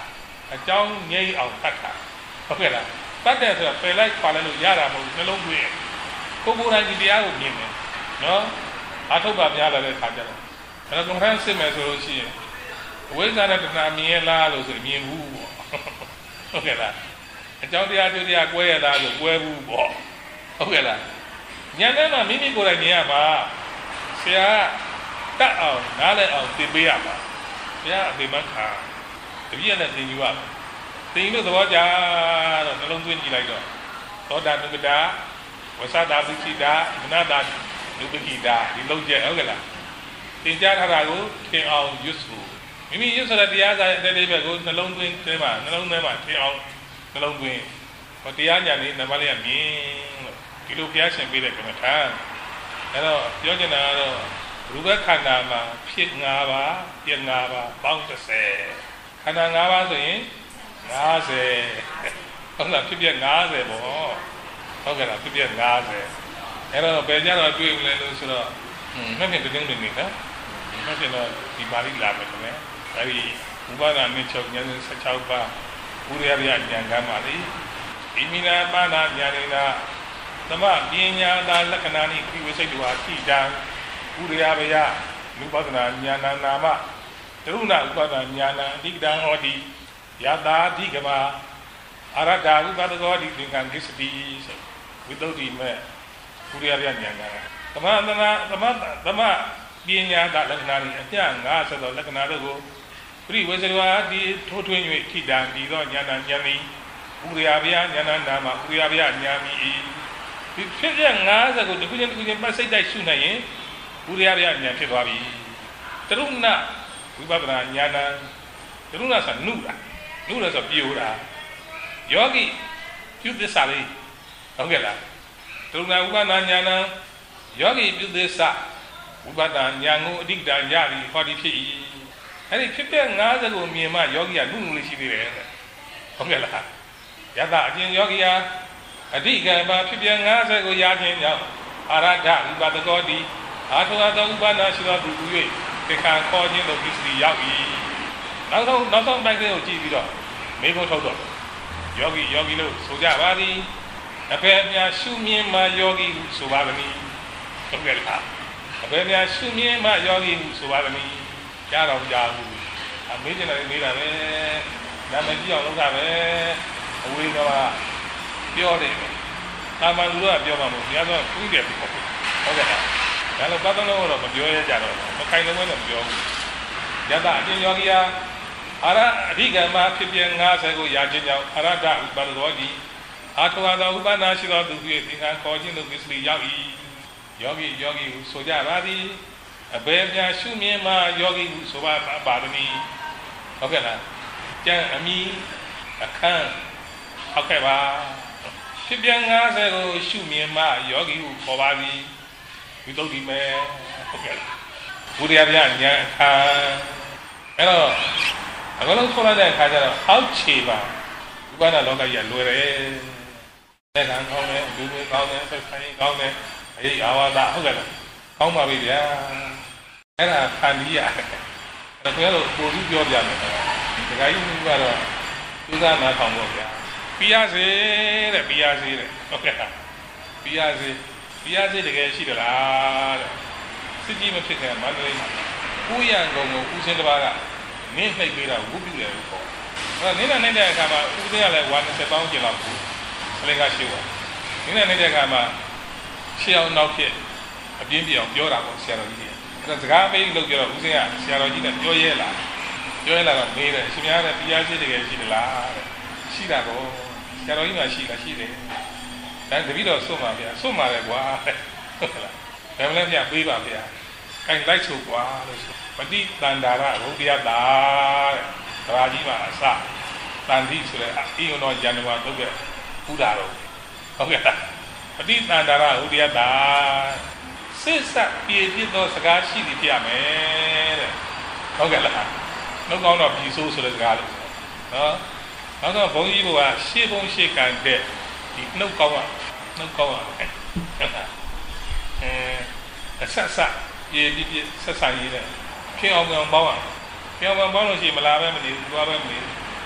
A: အကြောင်းငြိမ်းအောင်တတ်တာဟုတ်ကဲ့လားတတ်တယ်ဆိုတော့ပယ်လိုက်ပါလဲလို့ရတာမဟုတ်နှလုံးသွင်းကိုကိုယ်တိုင်ဒီတရားကိုမြင်တယ်နော်အထုတ်ပါများလာတဲ့ခါကျတော့အဲ့တော့ကမ္ဘာစစ်မယ်ဆိုလို့ရှိရင်ဝိဇ္ဇာနဲ့တဏှာမြင်ရလားလို့ဆိုမြင်ဘူးပေါ့ဟုတ်ကဲ့လားအကြောင်းတရားကျိုးတရားကွဲရလားဆိုကွဲဘူးပေါ့ဟုတ်ကဲ့လားဉာဏ်နဲ့မှမိမိကိုယ်တိုင်မြင်ရပါဆရာတတ်အောင်နားလည်အောင်သင်ပေးရပါဆရာအသိမှခါတပည့်နဲ့သင်ယူရပါသင်လို့သဘောကျတော့နှလုံးသွင်းကြည့်လိုက်တော့သောတာနုကတာဝဆတာပိခိတာမနတာနုပခိတာဒီလုံးကျဟုတ်ကဲ့လားသင်ကြားထားတာကိုသင်အောင်ရွတ်ဆိုမိမိရွတ်ဆိုတဲ့တရားစာတဲ့တဲ့ဘက်ကိုနှလုံးသွင်းထဲမှာနှလုံးထဲမှာသင်အောင်နှလုံးသွင်းဟောတရားညာလေးနံပါတ်လေးကမြင်လို့ဒီလိုဘုရားရှင်ပေးတဲ့ကမ္မထာအဲ့တော့ပြောချင်တာကတော့ရူပခန္ဓာမှာဖြစ်၅ပါးပြ၅ပါးပေါင်း၁၀ခန္ဓာ၅ပါးဆိုရင်၅၀ဟုတ်လားဖြစ်ပြ၅၀ပေါ့ဟုတ်ကဲ့လားဖြစ်ပြ၅၀အဲ့တော့ဘယ်ကြတော့တွေ့မလဲလို့ဆိုတော့မှတ်ဖြင့်တင်းတင်းနေနော်မှတ်ဖြင့်တော့ဒီပါဠိလာမယ်ခင်ဗျအဲ့ဒီဥပါဒာနှစ်ချုပ်ဉာဏ်၁၆ပါးဥရိယပြဉာဏ်ကမ်းပါလေဒီမိနာပါဏဉာဏ်နေတာသမပညာတာလက္ခဏာနိခိဝိစိတ်တော်အတိတံဥရိယဗျာလူပဒနာဉာဏနာမတရုဏဥပဒနာဉာဏအတိတံဟောတိယတာအဓိကမအရတာဥပဒကောဒီသင်္ကံကိစ္စတိဝိသုဒ္ဓိမဲ့ဥရိယဗျာဉာဏကသမသနာသမသမပညာတာလက္ခဏာနိအပြ၅၀သောလက္ခဏာတို့ကိုပရိဝေစရဝါဒီထိုးထွင်း၍ခိတံဒီသောဉာဏဉာဏ်ဤဥရိယဗျာဉာဏနာမဥရိယဗျာဉာဏ်ဤဒီဖြစ်တဲ့၅၀ကိုတခုချင်းတခုချင်းပတ်စိတ်တိုက်ရှုနိုင်ရင်ဥရိယဗျာဉာဏ်ဖြစ်သွားပြီတရုဏဝိပဿနာဉာဏ်တရုဏဆိုနုတာနုလို့ဆိုပြိုတာယောဂီပြုသစ္စာလေးဟုတ်ကဲ့လားတရုဏဝိပဿနာဉာဏ်ယောဂီပြုသစ္စာဝိပဿနာဉာဏ်ကိုအဓိကတာရပြီဟောဒီဖြစ်၏အဲ့ဒီဖြစ်တဲ့၅၀ကိုမြင်မှယောဂီကနုနုလေးရှိသေးတယ်ဟုတ်ကဲ့လားယသအကျဉ်ယောဂီဟာအဓိကမှာဖြစ်ပြ၅၀ကိုရခြင်းကြောင့်အာရဒဥပဒကောတိအာထုအသောဥပနာရှိသောသူ၍တေခါခေါ်ခြင်းတို့ကိစ္စရောက်၏နောက်ဆုံးနောက်ဆုံးပိုင်းကိုကြည့်ပြီးတော့မေဖို့ထုတ်တော့ယောဂီယောဂီလို့ဆိုကြပါသည်အဖေအများရှုမြင်မှယောဂီဟုဆိုပါသည်ဟုတ်ကဲ့လားအဖေအများရှုမြင်မှယောဂီဟုဆိုပါသည်ကြားတော်ကြားဘူးအမေးကျင်တယ်မေးတာပဲနာမည်ကြည့်အောင်လုပ်တာပဲအဝေးကပြောတယ်။တာမန်လူကပြောမှာမဟုတ်ဘူး။များသောကူးတယ်ပေါ့။ဟုတ်ကဲ့လား။ဒါလို့ပတ်သက်လို့တော့မပြောရကြတော့ဘူး။မခိုင်လုံးတော့မပြောဘူး။ယတအချင်းယောဂီယာအာရအဓိကမှာဖြစ်ပြ၅၀ကိုရခြင်းကြောင့်အာရဒဥပဒတော်ကြီးအာထဝါသောဥပနာရှိသောသူဖြစ်သင်္ခါခေါ်ခြင်းတို့ကိစ္စရောက်၏။ယောဂီယောဂီဟုဆိုကြပါသည်။အဘယ်များရှုမြင်မှယောဂီဟုဆိုပါပါသည်။ဟုတ်ကဲ့လား။ကျန်အမိအခန်းဟုတ်ကဲ့ပါဖြစ်ပြန်၅၀ကိုရှုမြင်မှယောဂီကိုခေါ်ပါသည်ဝိသုဒ္ဓိမဲ့ဟုတ်ကဲ့ဘုရားဗျာဉာဏ်အခါအဲ့တော့အကလုံးခေါ်လိုက်တဲ့အခါကျတော့အောက်ခြေပါဥပဒနာလောကကြီးကလွယ်တယ်လက်ခံကောင်းတယ်လူတွေကောင်းတယ်ဆက်ဆိုင်ကောင်းတယ်အေးအာဝါဒဟုတ်ကဲ့လားကောင်းပါပြီဗျာအဲ့ဒါခန္ဒီရတယ်ဒါဆိုတော့ပို့ပြီးပြောပြမယ်ဒီကကြီးကတော့ဥဒနာထောင်ပေါ့ဗျာပြရစေတဲ့ပြရစေတဲ့ဟုတ်ကဲ့ပြရစေပြရစေတကယ်ရှိသလားတဲ့စစ်ကြီးမဖြစ်ခင်မန္တလေးမှာဦးရန်ကုန်ကိုဦးစင်းတစ်ပါးကနင်းနှိပ်ပေးတာဝုပြုတယ်လို့ခေါ်အဲ့နင်းနဲ့နှိပ်တဲ့အခါမှာဦးစင်းကလည်းဝါ၂၀ပေါင်းကျင်လောက်ဘူးကလေးကရှိပါနင်းနဲ့နှိပ်တဲ့အခါမှာရှေ့အောင်နောက်ဖြစ်အပြင်းပြအောင်ပြောတာပေါ့ဆရာတော်ကြီးကအဲ့ဒါစကားပေးလို့ပြောတော့ဦးစင်းကဆရာတော်ကြီးနဲ့ပြောရဲလာပြောရဲလာတော့နေတယ်ရှင်များတဲ့ပြရစေတကယ်ရှိသလားတဲ့ရှိတာပေါ့ဆရာတော်ကြီးမှရှိတာရှိတယ်ဒါတပည့်တော်စွတ်ပါဗျာစွတ်ပါလေကွာဟုတ်လားဘယ်မလဲဗျာပေးပါဗျာခိုင်လိုက်ချုပ်ကွာလို့ဆိုပฏิတန္တာရဘုရားတာတဲ့သရာကြီးမှာအစတန်တိဆိုတဲ့အိယုံတော်ဉာဏ်တော်တုတ်တဲ့ဘုရားတော်ဟုတ်ကဲ့လားပฏิတန္တာရဘုရားတာစစ်ဆက်ပြည့်ပြည့်သောစကားရှိသည်ပြမယ်တဲ့ဟုတ်ကဲ့လားနှုတ်ကောင်းတော့ပြီဆိုးဆိုတဲ့စကားလို့နော်နောက်တော့ဘုန်းကြီးကရှေ့ဘုံရှေ့ကန်တဲ့ဒီနှုတ်ကောင်းကနှုတ်ကောင်းကအဲအဆက်ဆက်ပြေးပြေးဆက်ဆက်ရေးတဲ့ဖြစ်အောင်ပေါင်းအောင်ဖြစ်အောင်ပေါင်းလို့ရှိရင်မလာပဲမနေဘူးသွားပဲမနေ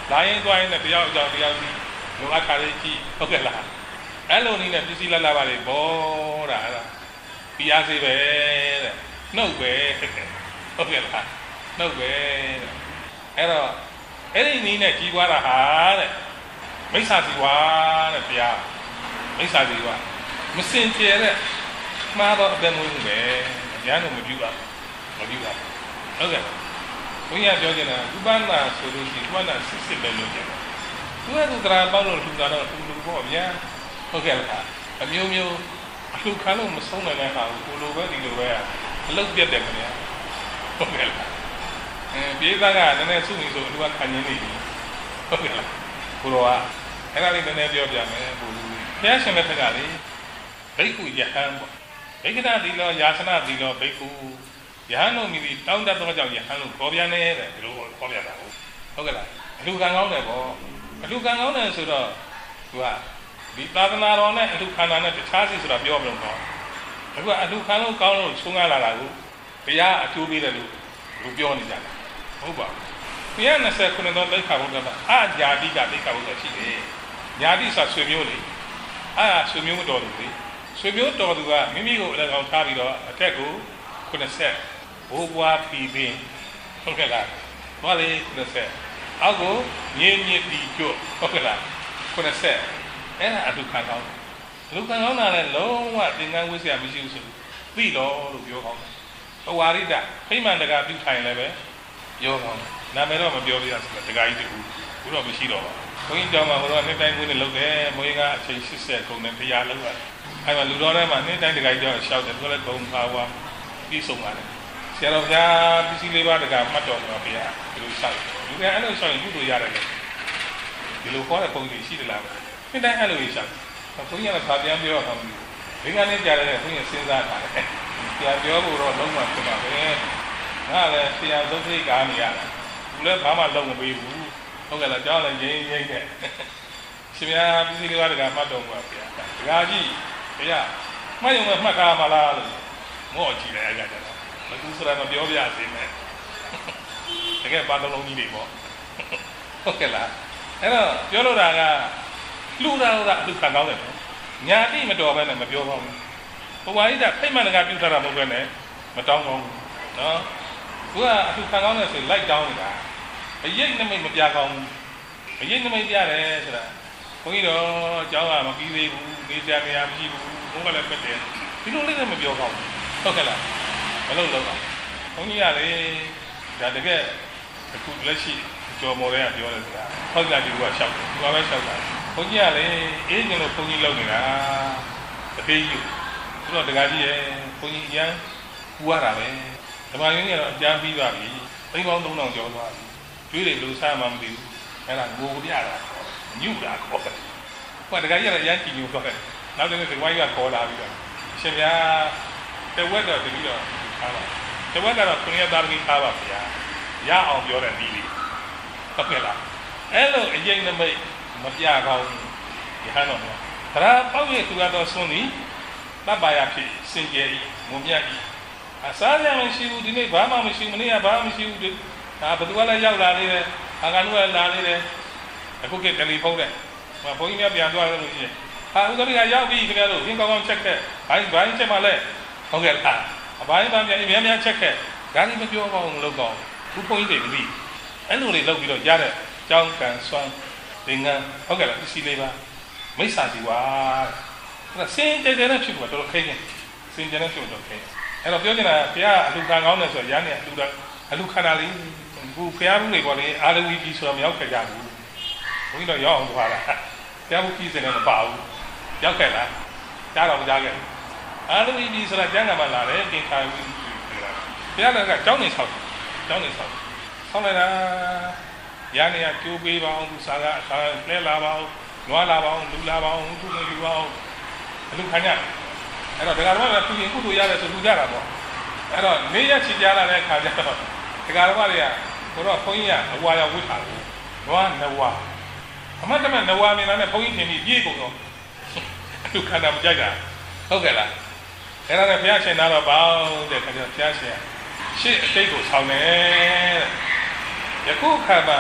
A: လာရင်သွားရင်တယောက်ကြောက်တယောက်စီလိုအပ်တာလေးကြည့်ဟုတ်ကဲ့လားအဲ့လိုနည်းနဲ့ပစ္စည်းလက်လာပါလေဘောတာအဲ့ဒါပြရစေပဲတဲ့နှုတ်ပဲဟုတ်ကဲ့လားနှုတ်ပဲတဲ့အဲ့တော့အဲ့ဒီနည်းနဲ့ကြီးပွားတာဟာတဲ့မိစ္ဆာစီဝါတဲ့ဗျာမိစ္ဆာစီဝါမစင်ကြဲတဲ့မှားတော့အသက်မွေးမှုပဲရန်လို့မပြုပါမပြုပါဟုတ်ကဲ့ဘုရားပြောကြတယ်ဥပန္နာဆိုလို့ရှိရင်ဥပန္နာစစ်စစ်ပဲလို့ပြောတယ်သူကသူတရားပေါက်လို့လှူတာတော့သူလူပေါ့ဗျာဟုတ်ကဲ့လားအမျိုးမျိုးအလှူခံလို့မဆုံးနိုင်တဲ့ဟာကိုကိုလိုပဲဒီလိုပဲအလုတ်ပြတ်တယ်ခင်ဗျာဟုတ်ကဲ့လားအဲပြေးသားကနည်းနည်းစုနေဆိုသူကခံရင်းနေပြီဟုတ်ကဲ့လားကိုတော်ကအဲ့ဒါလေးနည်းနည်းပြောပြမယ်ဘုရားဘုရားရှင်တဲ့ခါကလေဘိက္ခုယဟန်ပေါ့ဘိက္ခဏသီလောယာသနာသီလောဘိက္ခုယဟန်တို့မိပြီးတောင်းတတော့ကြောင့်ယဟန်လို့ခေါ်ပြန်နေတဲ့ဒီလိုခေါ်ပြန်တာဟုတ်ဟုတ်ကဲ့လားအလှူခံကောင်းတယ်ပေါ့အလှူခံကောင်းတယ်ဆိုတော့သူကဒီသာသနာတော်နဲ့အလှူခံတာနဲ့တခြားစီဆိုတာပြောမလို့ပေါ့အခုကအလှူခံလို့ကောင်းလို့ချုံးကားလာတာကိုဘုရားအကျိုးပေးတယ်လို့လူပြောနေကြတာဟုတ်ပါဘူးဘုရား၂၀ခုနှစ်သောသိက္ခာပုဒ်ကအာညာတိကသိက္ခာပုဒ်ရှိတယ်ညာတိဆိုဆွေမျိုးလေအာဆွေမျိုးမတော်ဘူးလေဆွေမျိုးတော်သူကမိမိကိုအလကောင်ထားပြီးတော့အထက်ကိုခုနှစ်ဆက်ဘိုးဘွားဖီပင်ဟုတ်ကဲ့လားဘာလဲခုနှစ်ဆက်အောက်ကိုညင်ညစ်တီကျွတ်ဟုတ်ကဲ့လားခုနှစ်ဆက်အဲ့ဒါအတုခံကောင်းအတုခံကောင်းတာလည်းလုံးဝသင်္ကန်းဝိဇ္ဇာမရှိဘူးဆိုပြီးတော့လို့ပြောကောင်းတယ်ဘဝရိတဖိမှန်တကာပြုထိုင်လည်းပဲပြောကောင်းတယ်နာမည်တော့မပြောပြရဆိုတော့တကာကြီးတူဘူးတော့မရှိတော့ပါဘူးဘုန်းကြီးကျောင်းမှာဟိုတော့နှစ်တိုင်းကိုနေလုပ်တယ်မွေးကအချိန်၈၀ကုန်တယ်တရားလုပ်ရတယ်အဲ့မှာလူတော်ထဲမှာနှစ်တိုင်းတကာကြီးကျောင်းရှောက်တယ်သူလည်းဂုံပါဝါပြီးဆုံးပါတယ်ဆရာတော်ဘုရားပစ္စည်းလေးပါးတကာမှတ်တော်မှာဘုရားဒီလိုရှောက်လူကအဲ့လိုရှောက်ရင်ကုသိုလ်ရတယ်လေဒီလိုခေါ်တဲ့ဘုန်းကြီးရှိတယ်လားနှစ်တိုင်းအဲ့လိုရှောက်ဘုန်းကြီးကဘာပြန်ပြောတော့မလို့ဒီကနေ့ကြားတဲ့ဘုန်းကြီးစဉ်းစားတာလေဆရာပြောဖို့တော့လုံးဝဖြစ်ပါပဲငါလည်းဆရာသုံးစိတ်ကားနေရတာသူလည်းဘာမှလုံးမပေးဘူးဟုတ်ကဲ့လားကျောင်းလည်းရင်းရင်းနဲ့ရှင်ဗျာပစ္စည်းလေးပါးတကာမှတ်တော်မှာဘုရားတကာကြီးဘုရားမှတ်ရုံနဲ့မှတ်ကားမလားလို့ငေါ့ကြည့်တယ်အဲ့ကကြတော့မသူစရာမပြောပြစေနဲ့တကယ်ပါတော်လုံးကြီးတွေပေါ့ဟုတ်ကဲ့လားအဲ့တော့ပြောလို့တာကလှူတာလို့တာအလူခံကောင်းတယ်ညာတိမတော်ဘဲနဲ့မပြောကောင်းဘူးဘဝကြီးကဖိတ်မှန်တကပြုထားတာမဟုတ်ဘဲနဲ့မတောင်းကောင်းဘူးနော်သူကအလူခံကောင်းတယ်ဆိုလိုက်တောင်းနေတာအရေးနမိတ်မပြကောင်းဘူးအရေးနမိတ်ပြတယ်ဆိုတာဘုန်းကြီးတော့အเจ้าကမပြီးသေးဘူးနေကြနေရမရှိဘူးဘုန်းကလည်းပြတ်တယ်ဒီလိုလေးနဲ့မပြောကောင်းဘူးဟုတ်ကဲ့လားမလုပ်တော့ဘုန်းကြီးကလေဒါတကယ်အခုလက်ရှိကျော်မော်တွေကပြောတယ်ဆိုတာဟုတ်ကြတယ်သူကရှောက်တယ်သူကပဲရှောက်တာဘုန်းကြီးကလေအေးကျင်လို့ဘုန်းကြီးလုပ်နေတာတပေးယူသူတော့တကားကြီးရဲ့ဘုန်းကြီးအရန်ပူရတာပဲဓမ္မယုံကြီးကတော့အကြမ်းပြီးသွားပြီသိန်းပေါင်းသုံးထောင်ကျော်သွားပြီတွေးတယ်လို့စားမှမသိဘူးအဲ့ဒါငိုပြတာညူတာခေါ်တယ်ဟိုတကားကြီးကတော့အရန်ကြည်ညိုသွားတယ်နောက်တစ်နေ့ဒီဝိုင်းကခေါ်လာပြီးတော့ရှင်ဗျာတဝက်တော့တပြီးတော့ထားပါတဝက်ကတော့ခုနှစ်သားသမီးထားပါဗျာရအောင်ပြောတဲ့ဒီလေးဟုတ်ကဲ့လားအဲ့လိုအရင်နမိတ်မပြကောင်းရဟန်းတော်များသရပေါက်ရဲ့သူကတော့ဆွန်းသည်တပ်ပါရဖြစ်စင်ကြယ်ဤမွန်မြတ်ဤအစားရမရှိဘူးဒီနေ့ဘာမှမရှိဘူးမနေ့ကဘာမှမရှိဘူးဒါဘယ်သူကလည်းရောက်လာနေတယ်အာကနုကလာနေတယ်အခုကတယ်လီဖုန်းနဲ့ဘုန်းကြီးများပြန်သွားလို့ရှိရင်ဟာဥဒရိကရောက်ပြီခင်ဗျားတို့ရင်းကောင်းကောင်းချက်ခဲ့ဘိုင်းဘိုင်းချက်မှလည်းဟုတ်ကဲ့လားအပိုင်းပိုင်းပြန်ပြန်ပြန်ချက်ခဲ့ဒါလည်းမပြောကောင်းလို့ကောင်းဘူးဘုန်းကြီးတွေမသိအဲ့လိုတွေလောက်ပြီးတော့ရတဲ့ကြောင်းကန်စွမ်းသင်္ကန်းဟုတ်ကဲ့လားပစ္စည်းလေးပါမိစ္ဆာစီဝါအဲ့ဒါစင်ကြယ်ကြယ်နဲ့ဖြစ်ဖို့တော်တော်ခင်းနေစင်ကြယ်နဲ့ဖြစ်တော့ခင်းအဲ့တော့ပြောချင်တာဘုရားအလူခံကောင်းတယ်ဆိုတော့ရန်နေအလူအလူခန္ဓာလေးခုဘုရားဘူးတွေပေါ်လေအာရဝီကြီးဆိုတော့မရောက်ခဲ့ကြဘူးဘုန်းကြီးတော့ရောက်အောင်သွားတာဘုရားဘူးကြီးစင်လည်းမပါဘူးရောက်ခဲ့လားကြားတော့မကြားခဲ့အာရဝီကြီးဆိုတာကျမ်းဂန်မှာလာတယ်သင်္ခါဝီဆိုတာဘုရားလည်းကကြောင်းနေဆောက်ကြောင်းနေဆောက်ဆောင်းလိုက်တာရန်နေကကျိုးပေးပါအောင်သူစားကအခါလဲလာပါအောင်နွားလာပါအောင်လူလာပါအောင်သူ့ကိုယူပါအောင်အလူခံရအဲ့တော့ဒကာတော်ကသူရင်ကုသိုလ်ရတယ်ဆိုလူကြတာပေါ့အဲ့တော့နေရချီကြလာတဲ့အခါကျတော့ဒကာတော်တွေကဘုရားဘုန်းကြီးကအဝါရောက်ဝတ်ထားတယ်နွားနဝါအမတ်တမနဝါမြင်လာတဲ့ဘုန်းကြီးတင်ပြီးပြေးကုန်တော့သူခန္ဓာမကြိုက်တာဟုတ်ကဲ့လားအဲ့ဒါနဲ့ဘုရားရှင်သားတော့ဘောင်းတဲ့ခါကျဘုရားရှင်ရှေ့အတိတ်ကိုဆောင်းတယ်ယခုခါမှာ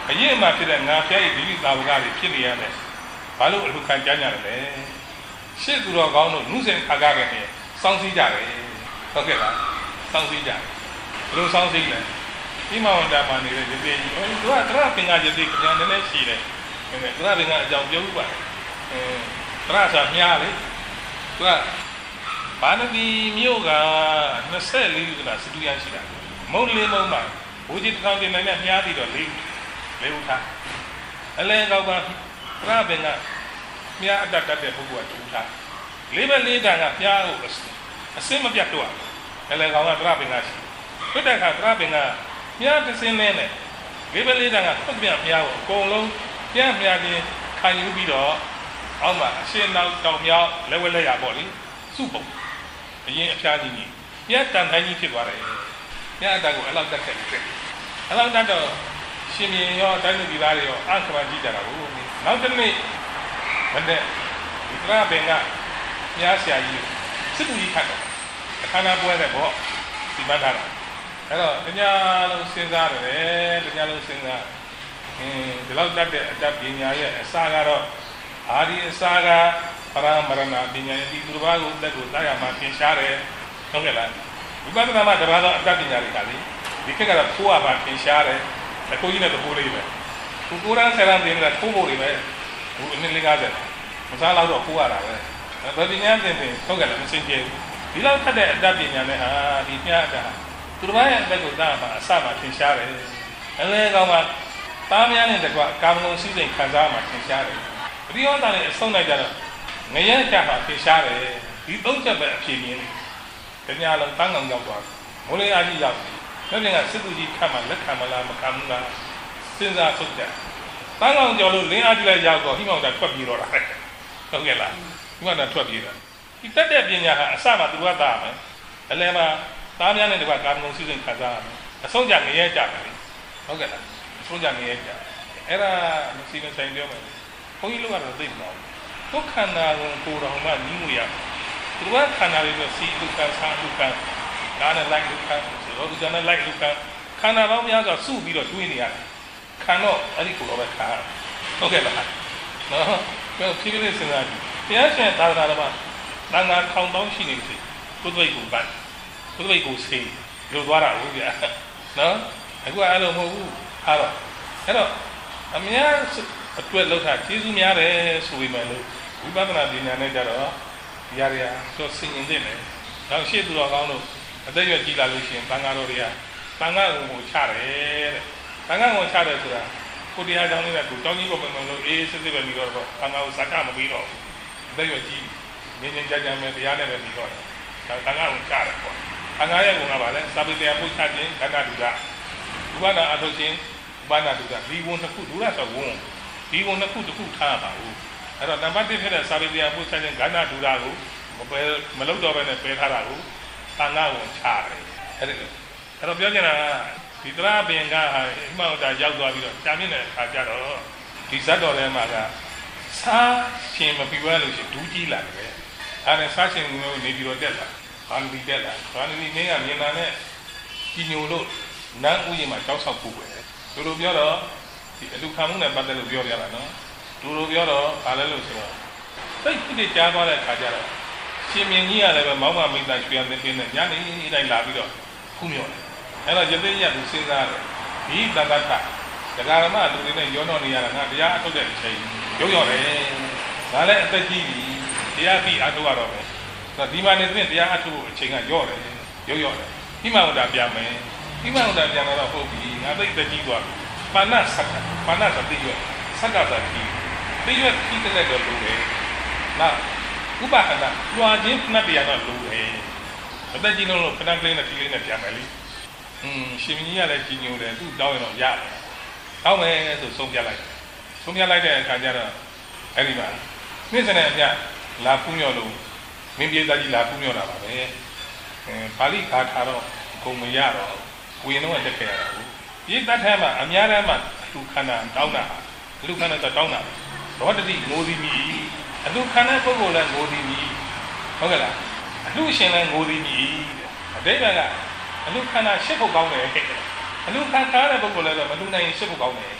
A: အရင်မှဖြစ်တဲ့ငါဖျားရဲ့ဒီလိုသာဝကတွေဖြစ်နေရတယ်ဘာလို့အလူခံကြကြတယ်လဲရှေ့သူတော်ကောင်းတို့နှုစင်ခါကားပဲနဲ့စောင်းစည်းကြတယ်ဟုတ်ကဲ့လားစောင်းစည်းကြတယ်ဘယ်လိုစောင်းစည်းလဲဒီမှာဝန်တာမှာနေတဲ့ဒီပြည်ကြီးသူကတရပင်ကရည်ကပြန်နေရှိတယ်တရပင်ကအကြောင်းပြောဥပါတယ်အဲတရဆိုမြားလေသူကဘာနဒီမြို့ကနှစ်ဆယ်လေးကစတူဒီယံရှိတာမုံလေးမုံမှာဘူကြီးတစ်ထောင်တင်နိုင်နဲ့မြားပြီးတော့လေးလေးဦးထားအလဲကောက်ကတရပင်ကမြားအတတ်တတ်တဲ့ပုဂ္ဂိုလ်ကထူထားလေးပဲလေးတန်ကမြားကိုအစင်းမပြတ်တော့အလဲကောက်ကတရပင်ကရှိပြတဲ့အခါတရပင်ကမြားတစ်စင်းနဲ့လေးပဲလေးတန်ကထုတ်ပြမြားကိုအကုန်လုံးပြန်မြားချင်းခံယူပြီးတော့အောက်မှာအရှင်းနောက်တောင်မြောက်လက်ဝဲလက်ရပေါ့လေစုပုံအရင်အဖျားကြီးကြီးမြတ်တန်တိုင်းကြီးဖြစ်သွားတယ်မြတ်အတန်ကိုအဲ့လောက်တက်ခဲ့တယ်အဲ့လောက်တက်တော့ရှင်မြင်ရောတိုင်းလူပြည်သားတွေရောအခမကြည့်ကြတာကိုနောက်တစ်နေ့မနေ့ဒီကရဘင်ကမြားဆရာကြီးစစ်တူကြီးခတ်တယ်အခမ်းအနားပွဲတဲ့ပေါ့ဒီမှတ်ထားတာအဲ့တော့တညာလုံးစဉ်းစားတယ်တညာလုံးစဉ်းစားအင်းဒီလောက်တက်တဲ့အတတ်ပညာရဲ့အစာကတော့အာဒီအစာကပရမရဏပညာရဲ့ဒီသူတစ်ပါးကိုလက်ကိုတားရမှာသင်ရှားတယ်ဟုတ်ကဲ့လားဝိပဿနာမှာတပါးသောအတတ်ပညာတွေကလေဒီခက်ကတော့ဖိုးရပါသင်ရှားတယ်အကိုကြီးနဲ့တပိုးလေးပဲကိုကိုရန်ဆရာတင်ကထိုးဖို့တွေပဲဟိုအနည်းလေး50မစားတော့တော့ဖိုးရတာပဲဗပညာသင်သင်ဟုတ်ကဲ့လားမစင်ကြဘူးဒီလောက်ထက်တဲ့အတတ်ပညာနဲ့ဟာဒီမြတ်အတတ်သူတစ်ပါးရဲ့အသက်ကိုတားရမှာအစမှာသင်ရှားတယ်အဲလဲကောင်းမှာသားများနဲ့တကွကာမဂုဏ်စည်းစိမ်ခံစားမှာသင်ရှားတယ်ပရိယောသနဲ့အဆုံးလိုက်ကြတော့ငရဲကြမှာသင်ရှားတယ်ဒီသုံးချက်ပဲအဖြေမြင်တယ်တ냐လုံးတန်းကောင်ရောက်သွားမိုးလေးအားကြီးရောက်မြတ်ပြန်ကစစ်သူကြီးခတ်မှလက်ခံမလားမခံဘူးလားစဉ်းစားဆုံးကြတန်းကောင်ကြော်လို့လင်းအားကြီးလိုက်ရောက်တော့ဟိမောင်တာထွက်ပြေးတော့တာဟုတ်ကဲ့လားဟိမောင်တာထွက်ပြေးတာဒီတက်တဲ့ပညာဟာအစမှသူကသားမယ်အလယ်မှာသားများနဲ့တကွကာမဂုဏ်စည်းစိမ်ခံစားရမယ်အဆုံးကြငရဲကြတယ်ဟုတ်ကဲ့လားအဆုံးကြငရဲကြအဲ့ဒါမစီမဆိုင်ပြောမယ်ဘုန်းကြီးတို့ကတော့သိမလို့ဒုက္ခနာကိုကိုယ်တော်မှညီးငွေရသူကခန္ဓာလေးဆိုစီဒုက္ခဆာဒုက္ခဒါနဲ့လိုက်ဒုက္ခဆိုတော့ဒီကနေ့လိုက်ဒုက္ခခန္ဓာပေါင်းများစွာစုပြီးတော့တွေးနေရတယ်ခံတော့အဲ့ဒီကိုယ်တော်ပဲခါဟုတ်ကဲ့လားနော်ပြောဖြည်းဖြည်းစဉ်းစားကြည့်တရားရှင်သာသနာတော်မှာသံဃာထောင်တောင်းရှိနေပြီကုသပိတ်ကိုပတ်ကုသပိတ်ကိုဆေးလို့သွားတာဟုတ်ဗျာနော်အခုအဲ့လိုမဟုတ်ဘူးအားတော့အဲ့တော့အများအတွက်လောက်တာကျေးဇူးများတယ်ဆိုပေမဲ့လို့ဝိပဿနာပညာနဲ့ကြတော့ဒီရရဆိုစင်ရင်သိတယ်။နောက်ရှေ့သူတော်ကောင်းတို့အသက်ရွယ်ကြီးလာလို့ရှိရင်သံဃာတော်တွေကသံဃာကိုကိုချတယ်တဲ့။သံဃာကိုချတယ်ဆိုတာကိုတရားကြောင့်လည်းကိုတောင်းကြီးပေါ်မှာလို့အေးစစ်စစ်ပဲပြီးတော့သံဃာကိုစကားမပြီးတော့အသက်ရွယ်ကြီးငင်းငင်းကြကြမဲ့တရားနဲ့ပဲပြီးတော့သံဃာကိုချတယ်ပေါ့။သံဃာရဲ့ကဘာလဲစာပေတရားပုချခြင်းကဏ္ဍတူတာဥပဒါအထုတ်ခြင်းဥပဒါတူတာဒီဝန်တစ်ခုဒုရဆိုဝန်ဒီဝန်တစ်ခုတစ်ခုထားပါဘူးအဲ့တော့နံပါတ်တစ်ဖြစ်တဲ့စာပေတရားပုဆိုင်တဲ့ဂန္ဓဒူရာကိုမပယ်မလုပ်တော့ဘဲနဲ့ပယ်ထားတာကိုသံဃာကိုချတယ်အဲ့ဒါအဲ့တော့ပြောချင်တာကဒီတရာပင်ကဟာအမှောက်တာရောက်သွားပြီးတော့ကြာမြင့်တဲ့အခါကျတော့ဒီဇတ်တော်ထဲမှာကစားရှင်မပြီးွားလို့ရှိရင်ဒူးကြီးလာတယ်အဲ့ဒါစားရှင်ကိုနေပြီးတော့တက်လာဘာလီတက်လာဘာလီမင်းကမြင်တာနဲ့ကြီးညိုလို့နန်းဥယျာဉ်မှာကြောက်ဆောက်ဖို့ပဲတို့လိုပြောတော့ဒီအလူခံမှုနဲ့ပတ်သက်လို့ပြောပြတာနော်လူလိုပြောတော့ဘာလဲလို့ဆိုတော့သိဖြစ်တဲ့ကြားသွားတဲ့အခါကျတော့ရှင်မြင်းကြီးကလည်းပဲမောင်းမမိတ်တာရွှေရတဲ့ပင်းနဲ့ညနေတိုင်းလာပြီးတော့ခုမြော်တယ်အဲ့တော့ယသိညသူစဉ်းစားတယ်ဒီတတ္တဒကာရမလူတွေနဲ့ရောတော့နေရတာငါတရားအထုတ်တဲ့အချိန်ရုပ်ရော်တယ်ငါလည်းအသက်ကြီးပြီတရားပြီးအထုတ်ရတော့မယ်ဆိုတော့ဒီမှာနေတဲ့တရားအထုတ်အချိန်ကရော့တယ်ရုပ်ရော်တယ်ဒီမှာဟိုတာပြန်မယ်ဒီမှာဟိုတာပြန်တော့ဟုတ်ပြီငါသိသက်ကြီးသွားပါဏဆက်ကပါဏသတိရဆက်ကသာကြီးသိရွက်ကြီးတဲ့တော့လို့လေနောက်ဥပဟနာလွာချင်းနှက်တရားတော့လို့လေအသက်ကြီးလုံးလို့ခဏကလေးနဲ့ဒီလေးနဲ့ပြန်မယ်လေอืมရှင်ကြီးကလည်းကြီးညိုတယ်သူ့တောင်းရင်တော့ရတယ်တောင်းမယ်ဆိုဆုံးပြလိုက်ဆုံးပြလိုက်တဲ့အခါကျတော့အဲ့ဒီမှာနေ့စနေအပြလာဖူးမြော်လို့မင်းပြေးသားကြီးလာဖူးမြော်တာပါပဲအဲပါဠိဂါထာတော့ဂုံမရတော့ဝေတော့တက်ခဲ့ရတာဘူးဒီတတ်ထဲမှာအများတန်းမှာလူခန္ဓာတောင်းတာလူခန္ဓာတော့တောင်းတာဘောတတိငိုသည်မီအလူခန္ဓာပုဂ္ဂိုလ်လည်းငိုသည်မီဟုတ်ကဲ့လားအလူရှင်လည်းငိုသည်မီအတိတ်ကအလူခန္ဓာရှစ်ဖို့ကောင်းတယ်အလူခန္ဓာတဲ့ပုဂ္ဂိုလ်လည်းမလူနိုင်ရှစ်ဖို့ကောင်းတယ်